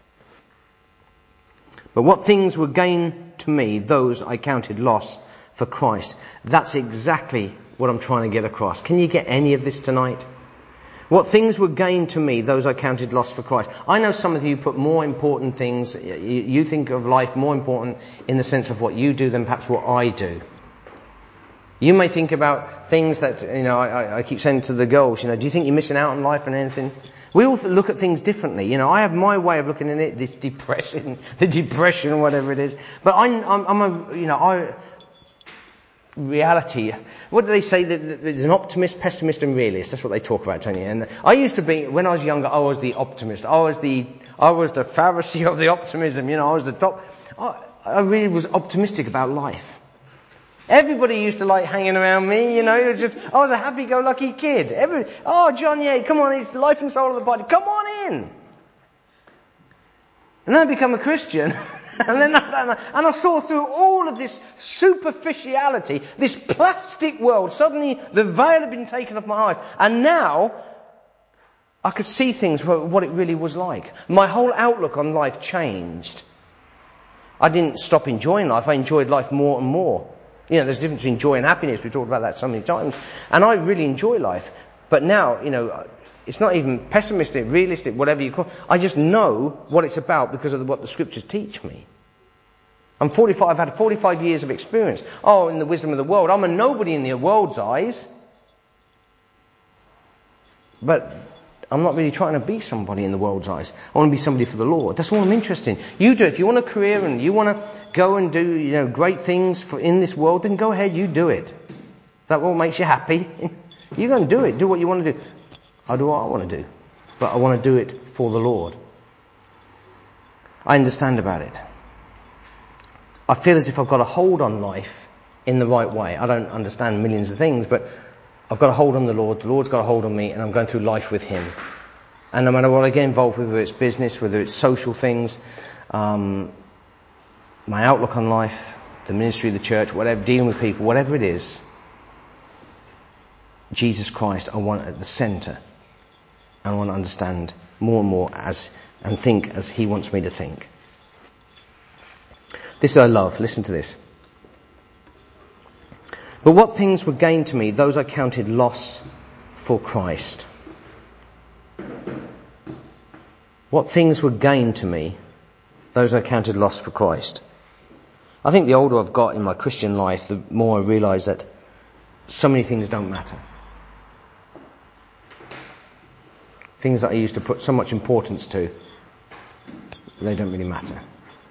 But what things were gain to me, those I counted loss for Christ. That's exactly what I'm trying to get across. Can you get any of this tonight? What things were gain to me, those I counted loss for Christ. I know some of you put more important things, you think of life more important in the sense of what you do than perhaps what I do. You may think about things that, I keep saying to the girls, do you think you're missing out on life and anything? We all look at things differently. I have my way of looking at it, the depression, whatever it is. But reality. What do they say? There's an optimist, pessimist and realist. That's what they talk about, don't you? And I used to be, when I was younger, I was the optimist. I was the Pharisee of the optimism. I was the top. I really was optimistic about life. Everybody used to like hanging around me, I was a happy-go-lucky kid. John, yeah, come on, it's life and soul of the body. Come on in. And then I become a Christian. And I saw through all of this superficiality, this plastic world. Suddenly the veil had been taken off my eyes. And now I could see things for what it really was like. My whole outlook on life changed. I didn't stop enjoying life. I enjoyed life more and more. There's a difference between joy and happiness. We've talked about that so many times. And I really enjoy life. But now, it's not even pessimistic, realistic, whatever you call it. I just know what it's about because of what the scriptures teach me. I'm 45, I've had 45 years of experience. Oh, in the wisdom of the world. I'm a nobody in the world's eyes. But I'm not really trying to be somebody in the world's eyes. I want to be somebody for the Lord. That's all I'm interested in. You do. If you want a career and you want to go and do, great things in this world, then go ahead, you do it. That what makes you happy. You go and do it. Do what you want to do. I do what I want to do. But I want to do it for the Lord. I understand about it. I feel as if I've got a hold on life in the right way. I don't understand millions of things, but I've got a hold on the Lord. The Lord's got a hold on me, and I'm going through life with Him. And no matter what I get involved with, whether it's business, whether it's social things, my outlook on life, the ministry of the church, whatever, dealing with people, whatever it is, Jesus Christ I want at the centre. And I want to understand more and more and think as He wants me to think. This I love. Listen to this. But what things were gain to me, those I counted loss for Christ. What things were gain to me, those I counted loss for Christ. I think the older I've got in my Christian life, the more I realise that so many things don't matter. Things that I used to put so much importance to, they don't really matter.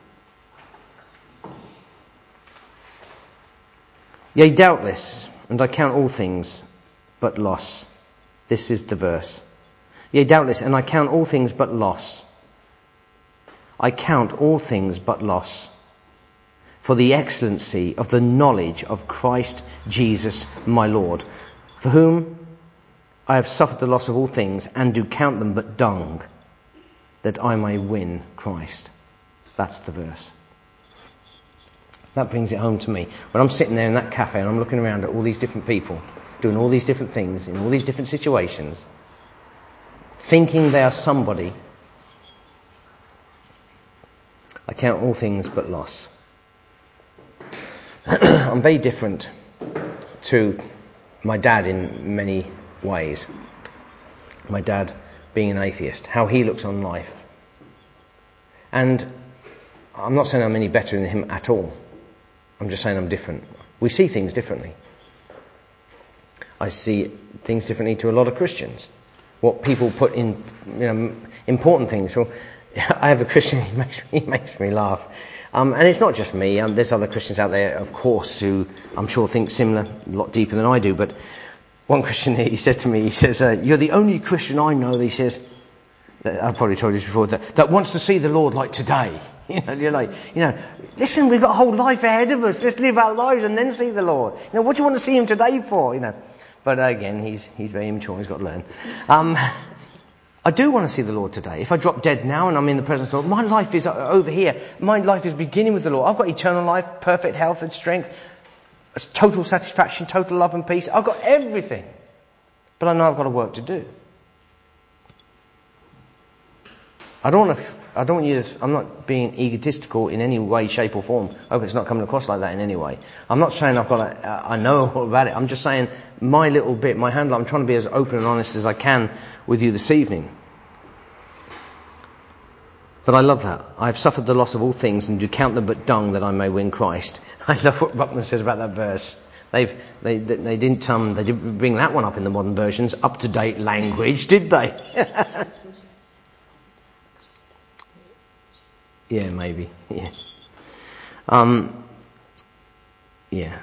Yea, doubtless, and I count all things but loss. This is the verse. Yea, doubtless, and I count all things but loss. I count all things but loss for the excellency of the knowledge of Christ Jesus my Lord, for whom I have suffered the loss of all things, and do count them but dung, that I may win Christ. That's the verse. That brings it home to me. When I'm sitting there in that cafe and I'm looking around at all these different people, doing all these different things, in all these different situations, thinking they are somebody, I count all things but loss. I'm very different to my dad in many ways. My dad being an atheist, how he looks on life. And I'm not saying I'm any better than him at all. I'm just saying I'm different. We see things differently. I see things differently to a lot of Christians. What people put in, important things. Well, I have a Christian, he makes me laugh. And it's not just me. There's other Christians out there, of course, who I'm sure think similar, a lot deeper than I do. But one Christian, he says to me, you're the only Christian I know, he says, I've probably told you this before, that wants to see the Lord like today. You're like, listen, we've got a whole life ahead of us. Let's live our lives and then see the Lord. What do you want to see Him today for? But again, he's very immature. He's got to learn. I do want to see the Lord today. If I drop dead now and I'm in the presence of the Lord, my life is over here. My life is beginning with the Lord. I've got eternal life, perfect health and strength, total satisfaction, total love and peace. I've got everything. But I know I've got a work to do. I don't want you to, I'm not being egotistical in any way, shape or form. I hope it's not coming across like that in any way. I'm not saying I know all about it. I'm just saying my little bit, my handle, I'm trying to be as open and honest as I can with you this evening. But I love that. I've suffered the loss of all things and do count them but dung that I may win Christ. I love what Ruckman says about that verse. They didn't bring that one up in the modern versions, up to date language, did they? Yeah, maybe. Yeah. Yeah.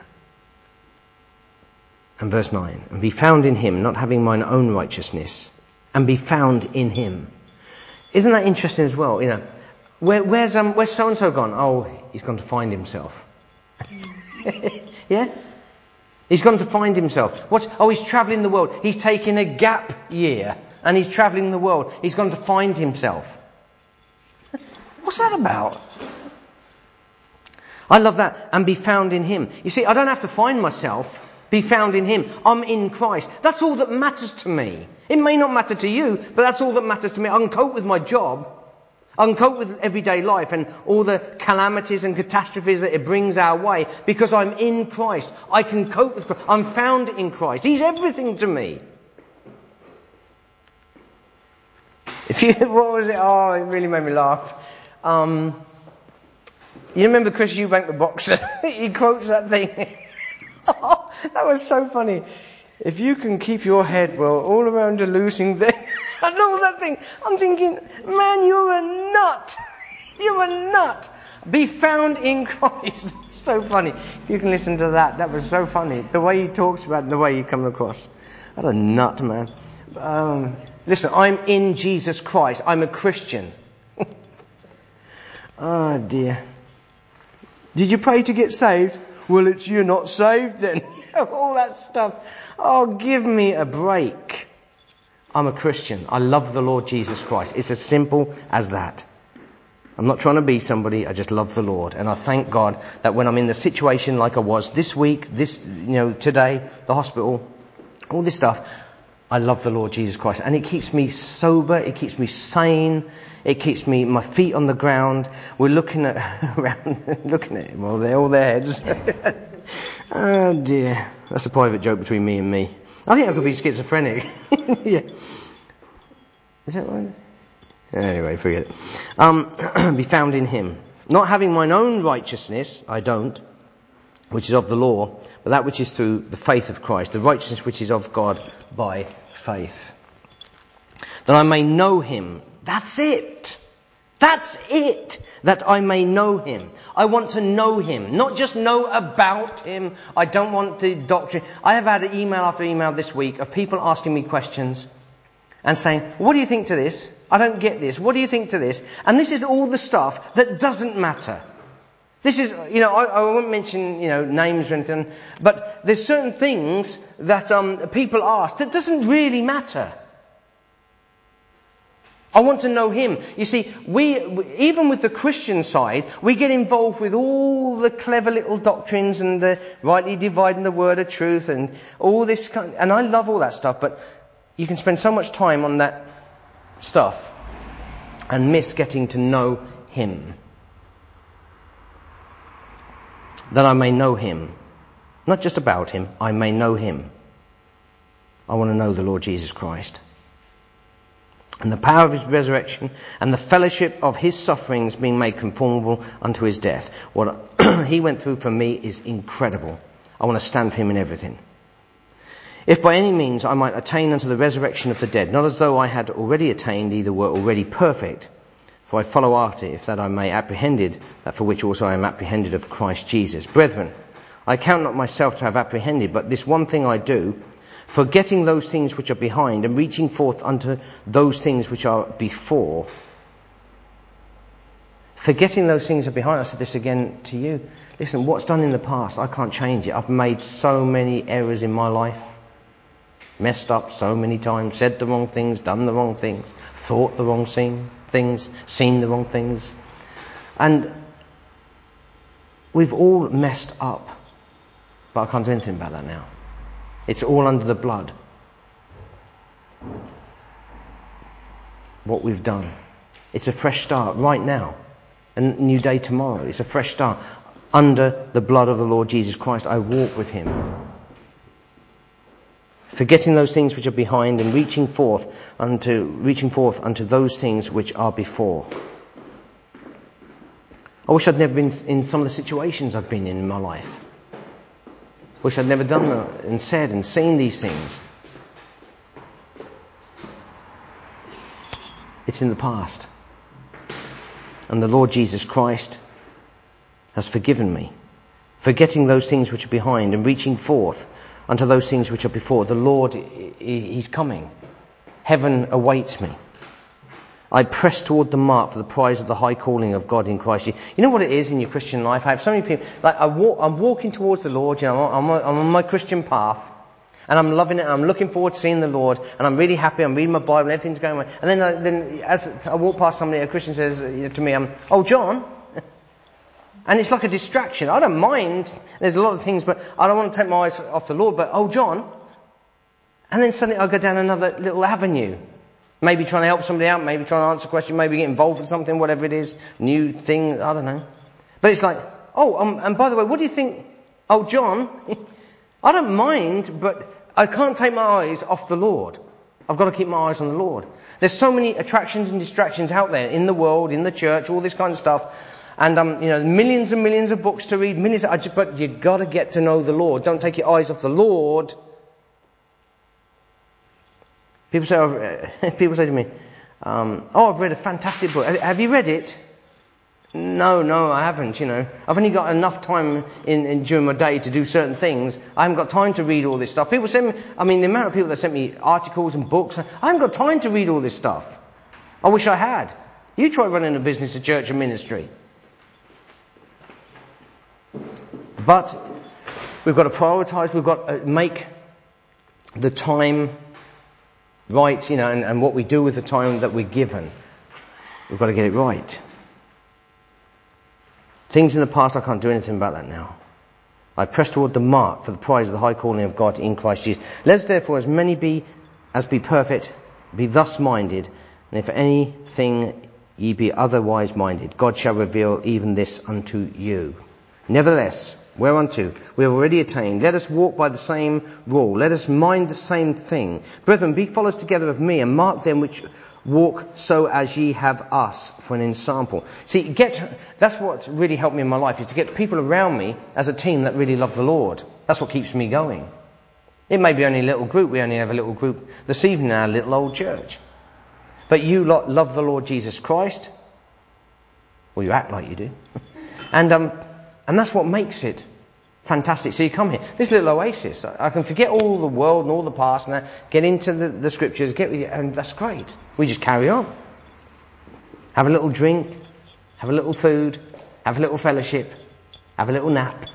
And verse 9. And be found in Him, not having mine own righteousness, and be found in Him. Isn't that interesting as well? Where's so-and-so gone? Oh, he's gone to find himself. Yeah? He's gone to find himself. He's travelling the world. He's taking a gap year, and he's travelling the world. He's gone to find himself. What's that about? I love that. And be found in Him. You see, I don't have to find myself. Be found in Him. I'm in Christ. That's all that matters to me. It may not matter to you, but that's all that matters to me. I can cope with my job. I can cope with everyday life and all the calamities and catastrophes that it brings our way because I'm in Christ. I can cope with Christ. I'm found in Christ. He's everything to me. What was it? Oh, it really made me laugh. You remember Chris Eubank, the boxer? He quotes that thing. Oh, that was so funny. If you can keep your head well all around a losing thing, and all that thing, I'm thinking, man, you're a nut. You're a nut. Be found in Christ. So funny. If you can listen to that, that was so funny. The way he talks about it, the way he comes across. What a nut, man. Listen, I'm in Jesus Christ. I'm a Christian. Oh dear. Did you pray to get saved? Well, it's you're not saved then. All that stuff. Oh, give me a break. I'm a Christian. I love the Lord Jesus Christ. It's as simple as that. I'm not trying to be somebody. I just love the Lord. And I thank God that when I'm in the situation like I was this week, today, the hospital, all this stuff, I love the Lord Jesus Christ. And it keeps me sober. It keeps me sane. It keeps me, my feet on the ground. We're looking at it. Well, they're all their heads. Oh dear. That's a private joke between me and me. I think I could be schizophrenic. Yeah. Is that right? Anyway, forget it. Be found in him. Not having mine own righteousness, I don't, which is of the law, but that which is through the faith of Christ, the righteousness which is of God by faith. That I may know him. That's it. That's it. That I may know him. I want to know him. Not just know about him. I don't want the doctrine. I have had email after email this week of people asking me questions and saying, what do you think to this? I don't get this. What do you think to this? And this is all the stuff that doesn't matter. This is, I won't mention, names or anything, but there's certain things that people ask that doesn't really matter. I want to know him. You see, we even with the Christian side, we get involved with all the clever little doctrines and the rightly dividing the word of truth and all this and I love all that stuff, but you can spend so much time on that stuff and miss getting to know him. That I may know him. Not just about him, I may know him. I want to know the Lord Jesus Christ. And the power of his resurrection and the fellowship of his sufferings being made conformable unto his death. What he went through for me is incredible. I want to stand for him in everything. If by any means I might attain unto the resurrection of the dead, not as though I had already attained, either were already perfect, for I follow after, if that I may apprehended, that for which also I am apprehended of Christ Jesus. Brethren, I count not myself to have apprehended, but this one thing I do, forgetting those things which are behind, and reaching forth unto those things which are before. Forgetting those things are behind. I said this again to you. Listen, what's done in the past, I can't change it. I've made so many errors in my life. Messed up so many times, said the wrong things, done the wrong things, thought the wrong things, seen the wrong things. And we've all messed up. But I can't do anything about that now. It's all under the blood. What we've done. It's a fresh start right now. A new day tomorrow. It's a fresh start. Under the blood of the Lord Jesus Christ, I walk with him. Forgetting those things which are behind and reaching forth unto those things which are before. I wish I'd never been in some of the situations I've been in my life. Wish I'd never done that and said and seen these things. It's in the past. And the Lord Jesus Christ has forgiven me. Forgetting those things which are behind and reaching forth unto those things which are before. The Lord, he's coming. Heaven awaits me. I press toward the mark for the prize of the high calling of God in Christ. You know what it is in your Christian life? I have so many people, like I'm walking towards the Lord, I'm on my Christian path, and I'm loving it, and I'm looking forward to seeing the Lord, and I'm really happy, I'm reading my Bible, and everything's going well. And then as I walk past somebody, a Christian says to me, oh John, and it's like a distraction. I don't mind, there's a lot of things, but I don't want to take my eyes off the Lord, but oh John, and then suddenly I go down another little avenue. Maybe trying to help somebody out, maybe trying to answer a question, maybe get involved with something, whatever it is, new thing, I don't know. But it's like, and by the way, what do you think? Oh, John, I don't mind, but I can't take my eyes off the Lord. I've got to keep my eyes on the Lord. There's so many attractions and distractions out there in the world, in the church, all this kind of stuff. And, millions and millions of books to read, but you've got to get to know the Lord. Don't take your eyes off the Lord. People say to me, I've read a fantastic book. Have you read it? No, I haven't, I've only got enough time during my day to do certain things. I haven't got time to read all this stuff. People send me, the amount of people that send me articles and books, I haven't got time to read all this stuff. I wish I had. You try running a business, a church, a ministry. But we've got to prioritise, we've got to make the time right, and what we do with the time that we're given. We've got to get it right. Things in the past, I can't do anything about that now. I press toward the mark for the prize of the high calling of God in Christ Jesus. Let us therefore as many be perfect, be thus minded, and if anything ye be otherwise minded, God shall reveal even this unto you. Nevertheless, whereunto we have already attained, let us walk by the same rule, let us mind the same thing. Brethren, be followers together of me, and mark them which walk so as ye have us for an ensample. See, that's what really helped me in my life, is to get people around me as a team that really love the Lord. That's what keeps me going. It may be only a little group. We only have a little group this evening in our little old church. But you lot love the Lord Jesus Christ. Well, you act like you do. And that's what makes it fantastic. So you come here, this little oasis. I can forget all the world and all the past and get into the scriptures, and that's great. We just carry on. Have a little drink, have a little food, have a little fellowship, have a little nap,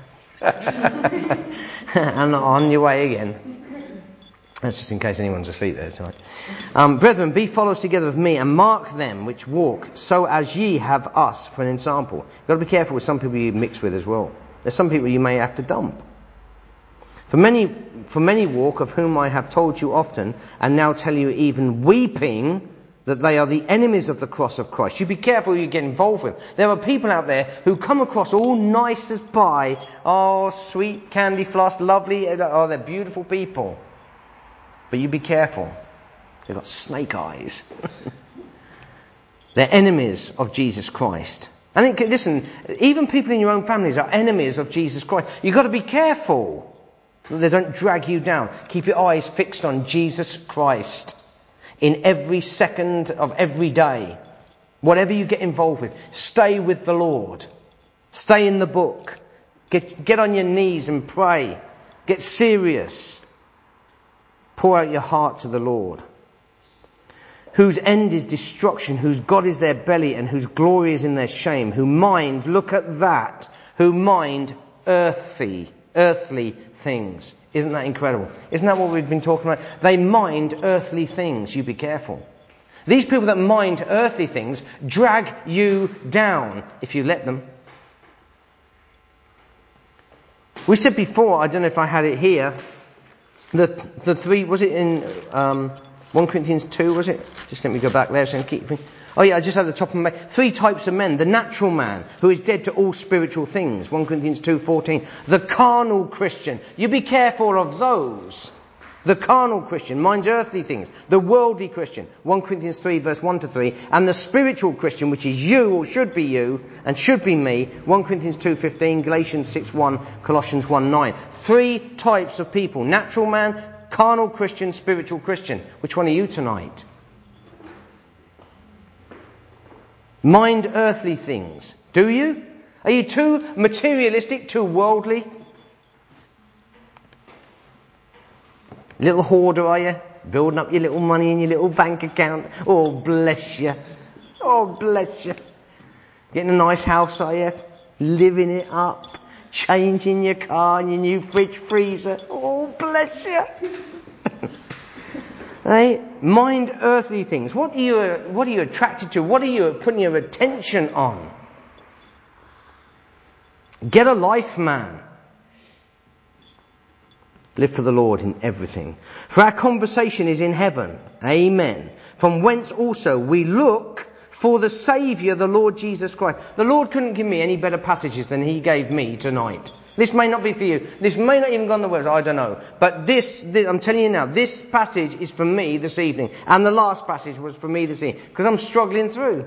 and on your way again. That's just in case anyone's asleep there tonight. Brethren, be followers together of me, and mark them which walk, so as ye have us for an example. You've got to be careful with some people you mix with as well. There's some people you may have to dump. For many walk, of whom I have told you often, and now tell you even weeping, that they are the enemies of the cross of Christ. You be careful who you get involved with. There are people out there who come across all nice as pie. Oh, sweet candy floss, lovely. Oh, they're beautiful people. But you be careful. They've got snake eyes. They're enemies of Jesus Christ. And listen, even people in your own families are enemies of Jesus Christ. You've got to be careful that they don't drag you down. Keep your eyes fixed on Jesus Christ in every second of every day. Whatever you get involved with, stay with the Lord. Stay in the book. Get on your knees and pray. Get serious. Pour out your heart to the Lord. Whose end is destruction, whose God is their belly, and whose glory is in their shame, who mind, look at that, who mind earthly things. Isn't that incredible? Isn't that what we've been talking about? They mind earthly things. You be careful. These people that mind earthly things drag you down if you let them. We said before, I don't know if I had it here, the three, was it in 1 Corinthians 2, was it? Just let me go back there so I can keep... Oh yeah, I just had the top of my... 3 types of men. The natural man, who is dead to all spiritual things. 1 Corinthians 2:14. The carnal Christian. You be careful of those. The carnal Christian minds earthly things. The worldly Christian. 1 Corinthians 3 verse 1-3. And the spiritual Christian, which is you, or should be you, and should be me. 1 Corinthians 2:15, Galatians 6:1, Colossians 1:9. 3 types of people. Natural man, carnal Christian, spiritual Christian. Which one are you tonight? Mind earthly things. Do you? Are you too materialistic, too worldly? Little hoarder, are you? Building up your little money in your little bank account. Oh, bless you. Oh, bless you. Getting a nice house, are you? Living it up. Changing your car and your new fridge freezer. Oh, bless you. Hey, mind earthly things. What are you attracted to? What are you putting your attention on? Get a life, man. Live for the Lord in everything. For our conversation is in heaven. Amen. From whence also we look for the Saviour, the Lord Jesus Christ. The Lord couldn't give me any better passages than he gave me tonight. This may not be for you. This may not even go on the website. I don't know. But this, I'm telling you now, this passage is for me this evening. And the last passage was for me this evening. Because I'm struggling through.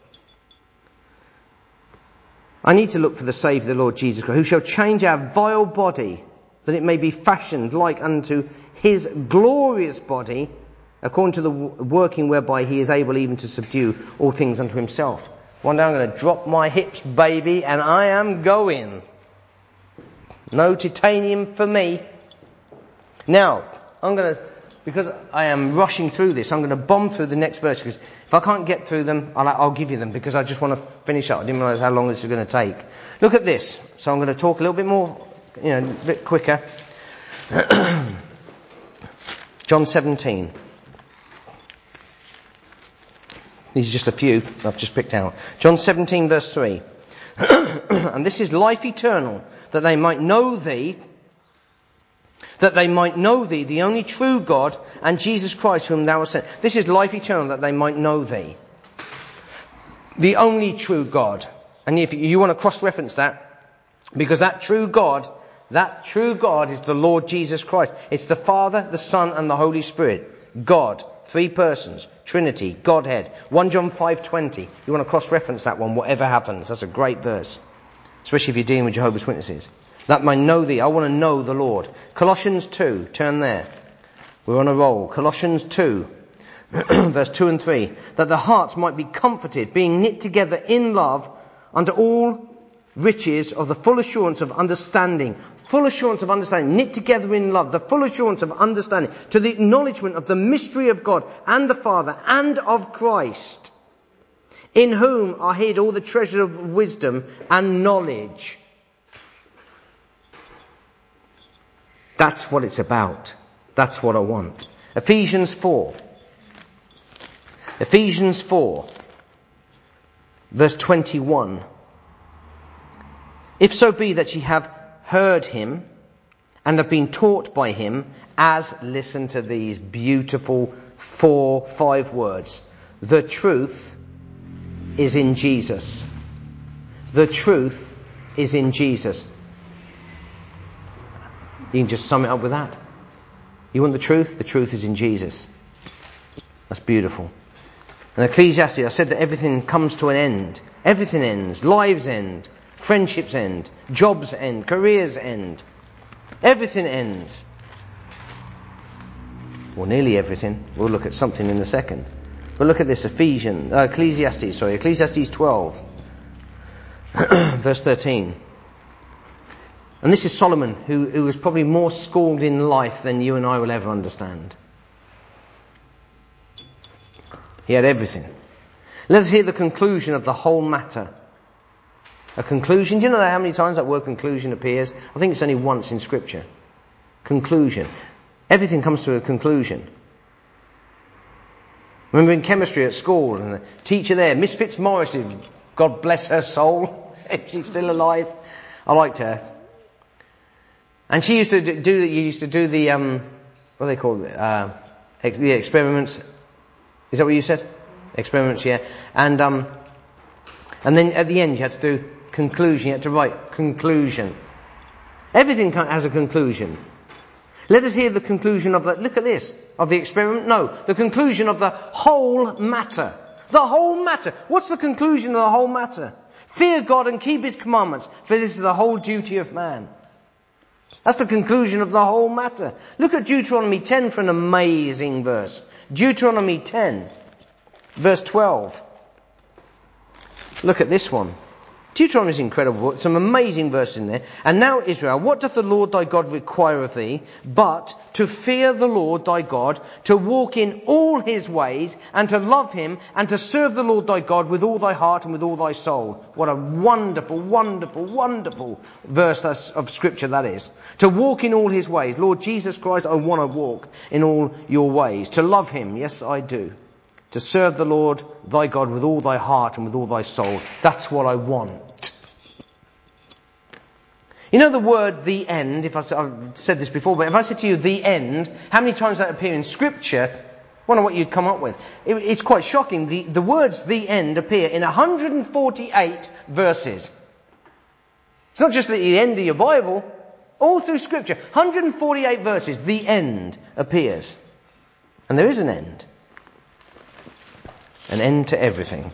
I need to look for the Saviour, the Lord Jesus Christ, who shall change our vile body, that it may be fashioned like unto his glorious body, according to the working whereby he is able even to subdue all things unto himself. One day I'm going to drop my hips, baby, and I am going. No titanium for me. Now, because I am rushing through this, I'm going to bomb through the next verse, because if I can't get through them, I'll give you them, because I just want to finish up. I didn't realise how long this was going to take. Look at this. So I'm going to talk a little bit more, a bit quicker. John 17. These are just a few I've just picked out. John 17 verse 3. And this is life eternal, that they might know thee, the only true God, and Jesus Christ whom thou hast sent. This is life eternal, that they might know thee. The only true God. And if you want to cross-reference that, because that true God is the Lord Jesus Christ. It's the Father, the Son, and the Holy Spirit. God. 3 persons. Trinity. Godhead. 1 John 5:20. You want to cross-reference that one, whatever happens. That's a great verse. Especially if you're dealing with Jehovah's Witnesses. That might know thee. I want to know the Lord. Colossians 2. Turn there. We're on a roll. Colossians 2. verse 2 and 3. That the hearts might be comforted, being knit together in love, unto all riches of the full assurance of understanding. Full assurance of understanding. Knit together in love. The full assurance of understanding. To the acknowledgement of the mystery of God and the Father and of Christ. In whom are hid all the treasure of wisdom and knowledge. That's what it's about. That's what I want. Ephesians 4. Ephesians 4. Verse 21. If so be that ye have heard him and have been taught by him, as, listen to these beautiful 4-5 words. The truth is in Jesus. The truth is in Jesus. You can just sum it up with that. You want the truth? The truth is in Jesus. That's beautiful. And Ecclesiastes, I said that everything comes to an end. Everything ends. Lives end. Friendships end. Jobs end. Careers end. Everything ends. Well, nearly everything. We'll look at something in a second. But look at this, Ecclesiastes 12. Verse 13. And this is Solomon, who was probably more schooled in life than you and I will ever understand. He had everything. Let us hear the conclusion of the whole matter. A conclusion. Do you know how many times that word conclusion appears? I think it's only once in Scripture. Conclusion. Everything comes to a conclusion. Remember in chemistry at school, and the teacher there, Miss Fitzmaurice, God bless her soul, if she's still alive. I liked her. And she used to do the, what do they call it? The experiments. Is that what you said? Experiments, yeah. And then at the end you had to do conclusion. You had to write conclusion. Everything has a conclusion. Let us hear the conclusion of look at this, of the experiment. No, the conclusion of the whole matter. The whole matter. What's the conclusion of the whole matter? Fear God and keep his commandments, for this is the whole duty of man. That's the conclusion of the whole matter. Look at Deuteronomy 10 for an amazing verse. Deuteronomy 10, verse 12. Look at this one. Deuteronomy is incredible. Some amazing verses in there. And now, Israel, what doth the Lord thy God require of thee, but to fear the Lord thy God, to walk in all his ways, and to love him, and to serve the Lord thy God with all thy heart and with all thy soul. What a wonderful, wonderful, wonderful verse of Scripture that is. To walk in all his ways. Lord Jesus Christ, I want to walk in all your ways. To love him, yes I do. To serve the Lord thy God with all thy heart and with all thy soul. That's what I want. You know the word the end, I've said this before, but if I said to you the end, how many times does that appear in Scripture? Wonder what you'd come up with. It's quite shocking. The words "the end" appear in 148 verses. It's not just at the end of your Bible. All through Scripture, 148 verses, the end appears. And there is an end. An end to everything.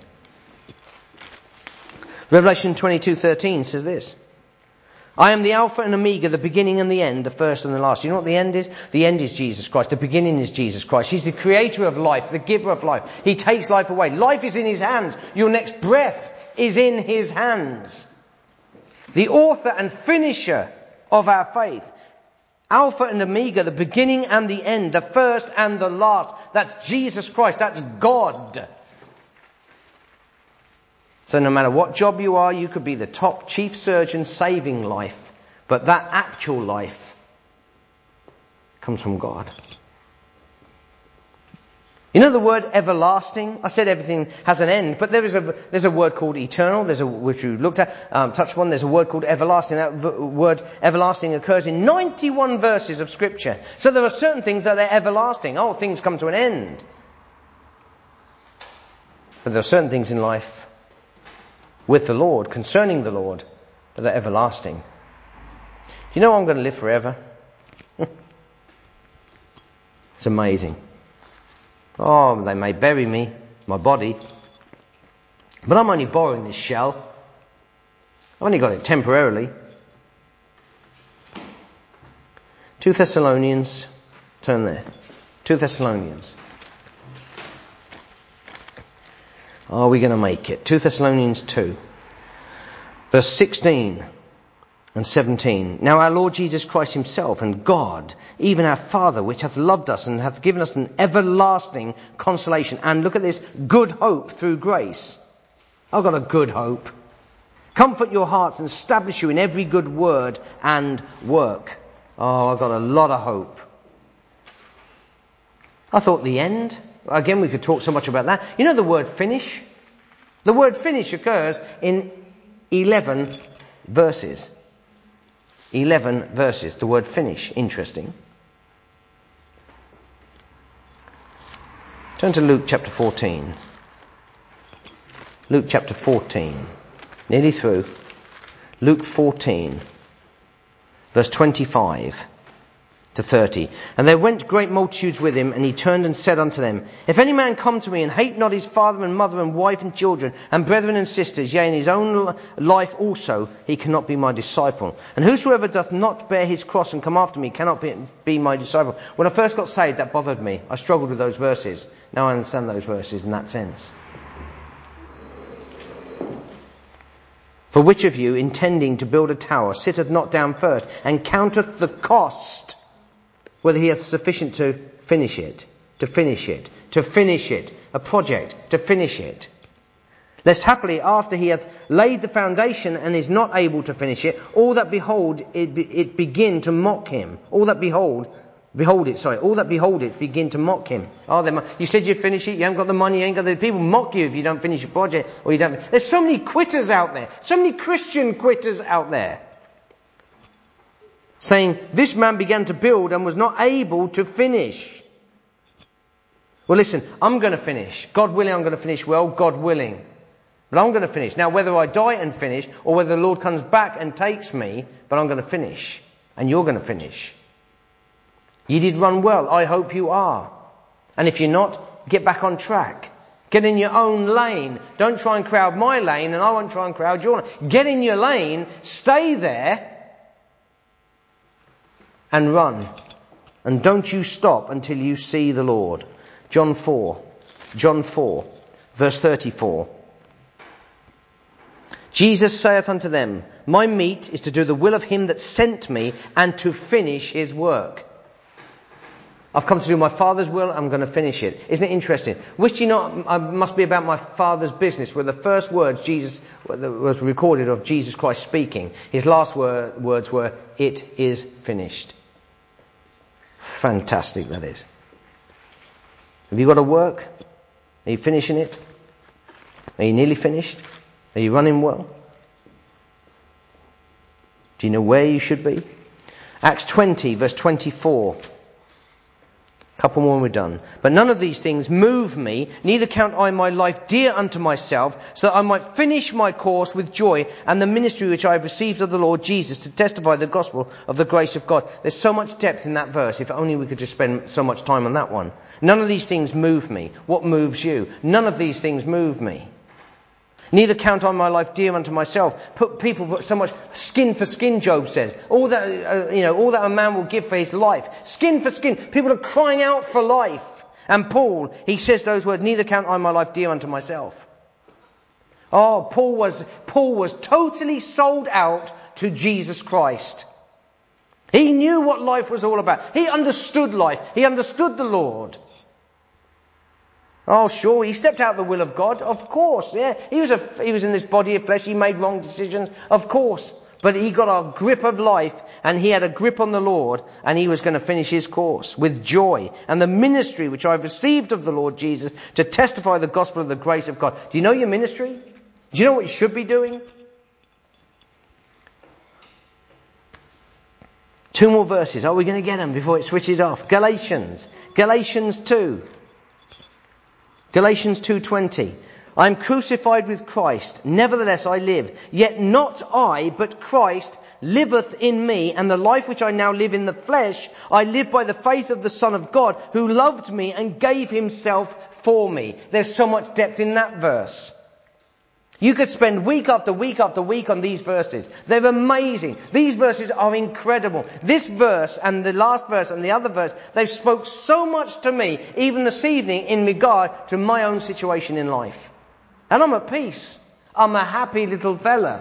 Revelation 22:13 says this. I am the Alpha and Omega, the beginning and the end, the first and the last. You know what the end is? The end is Jesus Christ. The beginning is Jesus Christ. He's the creator of life, the giver of life. He takes life away. Life is in his hands. Your next breath is in his hands. The author and finisher of our faith. Alpha and Omega, the beginning and the end, the first and the last. That's Jesus Christ. That's God. So no matter what job you are, you could be the top chief surgeon saving life. But that actual life comes from God. You know the word everlasting? I said everything has an end, but there's a word called eternal, which we looked at, touched on. There's a word called everlasting. That word everlasting occurs in 91 verses of Scripture. So there are certain things that are everlasting. Oh, things come to an end. But there are certain things in life with the Lord, concerning the Lord, that are everlasting. Do you know I'm going to live forever? It's amazing. Oh, they may bury me, my body, but I'm only borrowing this shell. I've only got it temporarily. 2 Thessalonians, turn there. 2 Thessalonians. Are we going to make it? 2 Thessalonians 2, verse 16 and 17. Now our Lord Jesus Christ himself and God, even our Father, which hath loved us and hath given us an everlasting consolation. And look at this, good hope through grace. I've got a good hope. Comfort your hearts and establish you in every good word and work. Oh, I've got a lot of hope. I thought the end. Again, we could talk so much about that. You know the word finish? The word finish occurs in 11 verses. 11 verses. The word finish. Interesting. Turn to Luke chapter 14. Luke chapter 14. Nearly through. Luke 14. Verse 25 to 30. And there went great multitudes with him, and he turned and said unto them, If any man come to me and hate not his father and mother and wife and children and brethren and sisters, yea, and his own life also, he cannot be my disciple. And whosoever doth not bear his cross and come after me cannot be my disciple. When I first got saved, that bothered me. I struggled with those verses. Now I understand those verses in that sense. For which of you, intending to build a tower, sitteth not down first, and counteth the cost, whether he hath sufficient to finish it, a project, to finish it. Lest happily, after he hath laid the foundation and is not able to finish it, all that behold it begin to mock him. All that behold it begin to mock him. Oh, you said you'd finish it, you haven't got the money, you ain't got the people mock you if you don't finish your project, or you don't. There's so many quitters out there, so many Christian quitters out there, saying, this man began to build and was not able to finish. Well, listen, I'm going to finish. God willing, I'm going to finish well, God willing. But I'm going to finish. Now, whether I die and finish, or whether the Lord comes back and takes me, but I'm going to finish. And you're going to finish. You did run well. I hope you are. And if you're not, get back on track. Get in your own lane. Don't try and crowd my lane, and I won't try and crowd your lane. Get in your lane, stay there, and run. And don't you stop until you see the Lord. John 4, verse 34. Jesus saith unto them, My meat is to do the will of him that sent me, and to finish his work. I've come to do my Father's will, I'm going to finish it. Isn't it interesting? Which you know, I must be about my Father's business, were the first words Jesus was recorded of Jesus Christ speaking. His last words were, it is finished. Fantastic, that is. Have you got to work? Are you finishing it? Are you nearly finished? Are you running well? Do you know where you should be? Acts 20, verse 24. Couple more and we're done. But none of these things move me, neither count I my life dear unto myself, so that I might finish my course with joy and the ministry which I have received of the Lord Jesus to testify the gospel of the grace of God. There's so much depth in that verse. If only we could just spend so much time on that one. None of these things move me. What moves you? None of these things move me. Neither count I my life dear unto myself. People put so much skin for skin, Job says. All that a man will give for his life. Skin for skin. People are crying out for life. And Paul, he says those words, neither count I my life dear unto myself. Oh, Paul was totally sold out to Jesus Christ. He knew what life was all about. He understood life. He understood the Lord. Oh, sure, he stepped out of the will of God. Of course, yeah. He was in this body of flesh. He made wrong decisions. Of course. But he got a grip of life and he had a grip on the Lord and he was going to finish his course with joy. And the ministry which I've received of the Lord Jesus to testify the gospel of the grace of God. Do you know your ministry? Do you know what you should be doing? 2 more verses. Are we going to get them before it switches off? Galatians 2. Galatians 2:20. I am crucified with Christ, nevertheless I live. Yet not I, but Christ liveth in me, and the life which I now live in the flesh, I live by the faith of the Son of God, who loved me and gave himself for me. There's so much depth in that verse. You could spend week after week after week on these verses. They're amazing. These verses are incredible. This verse and the last verse and the other verse, they've spoke so much to me, even this evening, in regard to my own situation in life. And I'm at peace. I'm a happy little fella.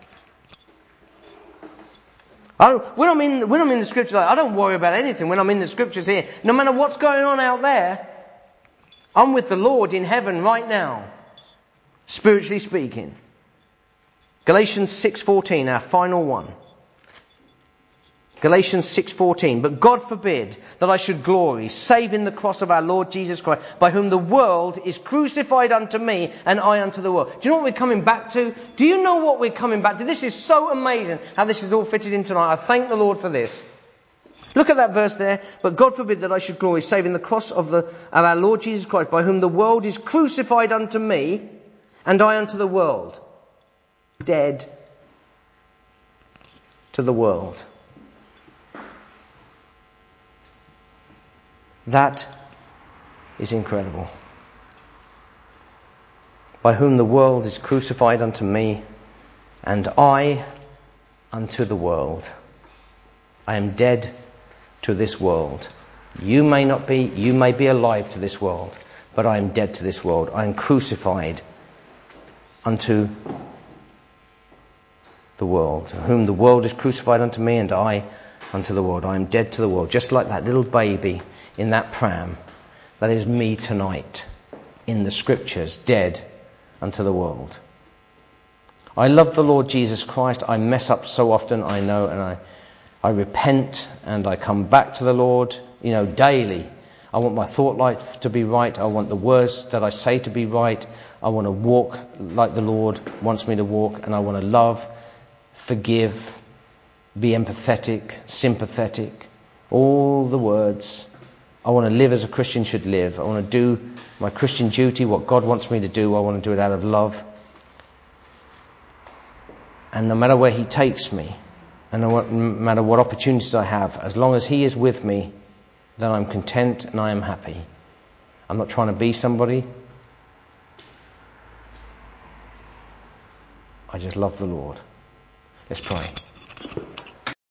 When I'm in the scriptures, I don't worry about anything. When I'm in the scriptures here, no matter what's going on out there, I'm with the Lord in heaven right now. Spiritually speaking. Galatians 6:14, our final one. Galatians 6:14. But God forbid that I should glory, save in the cross of our Lord Jesus Christ, by whom the world is crucified unto me, and I unto the world. Do you know what we're coming back to? Do you know what we're coming back to? This is so amazing how this is all fitted in tonight. I thank the Lord for this. Look at that verse there. But God forbid that I should glory, save in the cross of our Lord Jesus Christ, by whom the world is crucified unto me, and I unto the world. Dead to the world. That is incredible. By whom the world is crucified unto me, and I unto the world. I am dead to this world. You may be alive to this world, but I am dead to this world. I am crucified unto the world. Whom the world is crucified unto me, and I unto the world. I am dead to the world. Just like that little baby in that pram. That is me tonight in the scriptures, dead unto the world. I love the Lord Jesus Christ. I mess up so often, I know, and I repent and I come back to the Lord, daily. I want my thought life to be right. I want the words that I say to be right. I want to walk like the Lord wants me to walk, and I want to love, forgive, be empathetic, sympathetic, all the words. I want to live as a Christian should live. I want to do my Christian duty, what God wants me to do. I want to do it out of love. And no matter where he takes me, and no matter what opportunities I have, as long as he is with me, then I'm content and I am happy. I'm not trying to be somebody. I just love the Lord. Let's pray.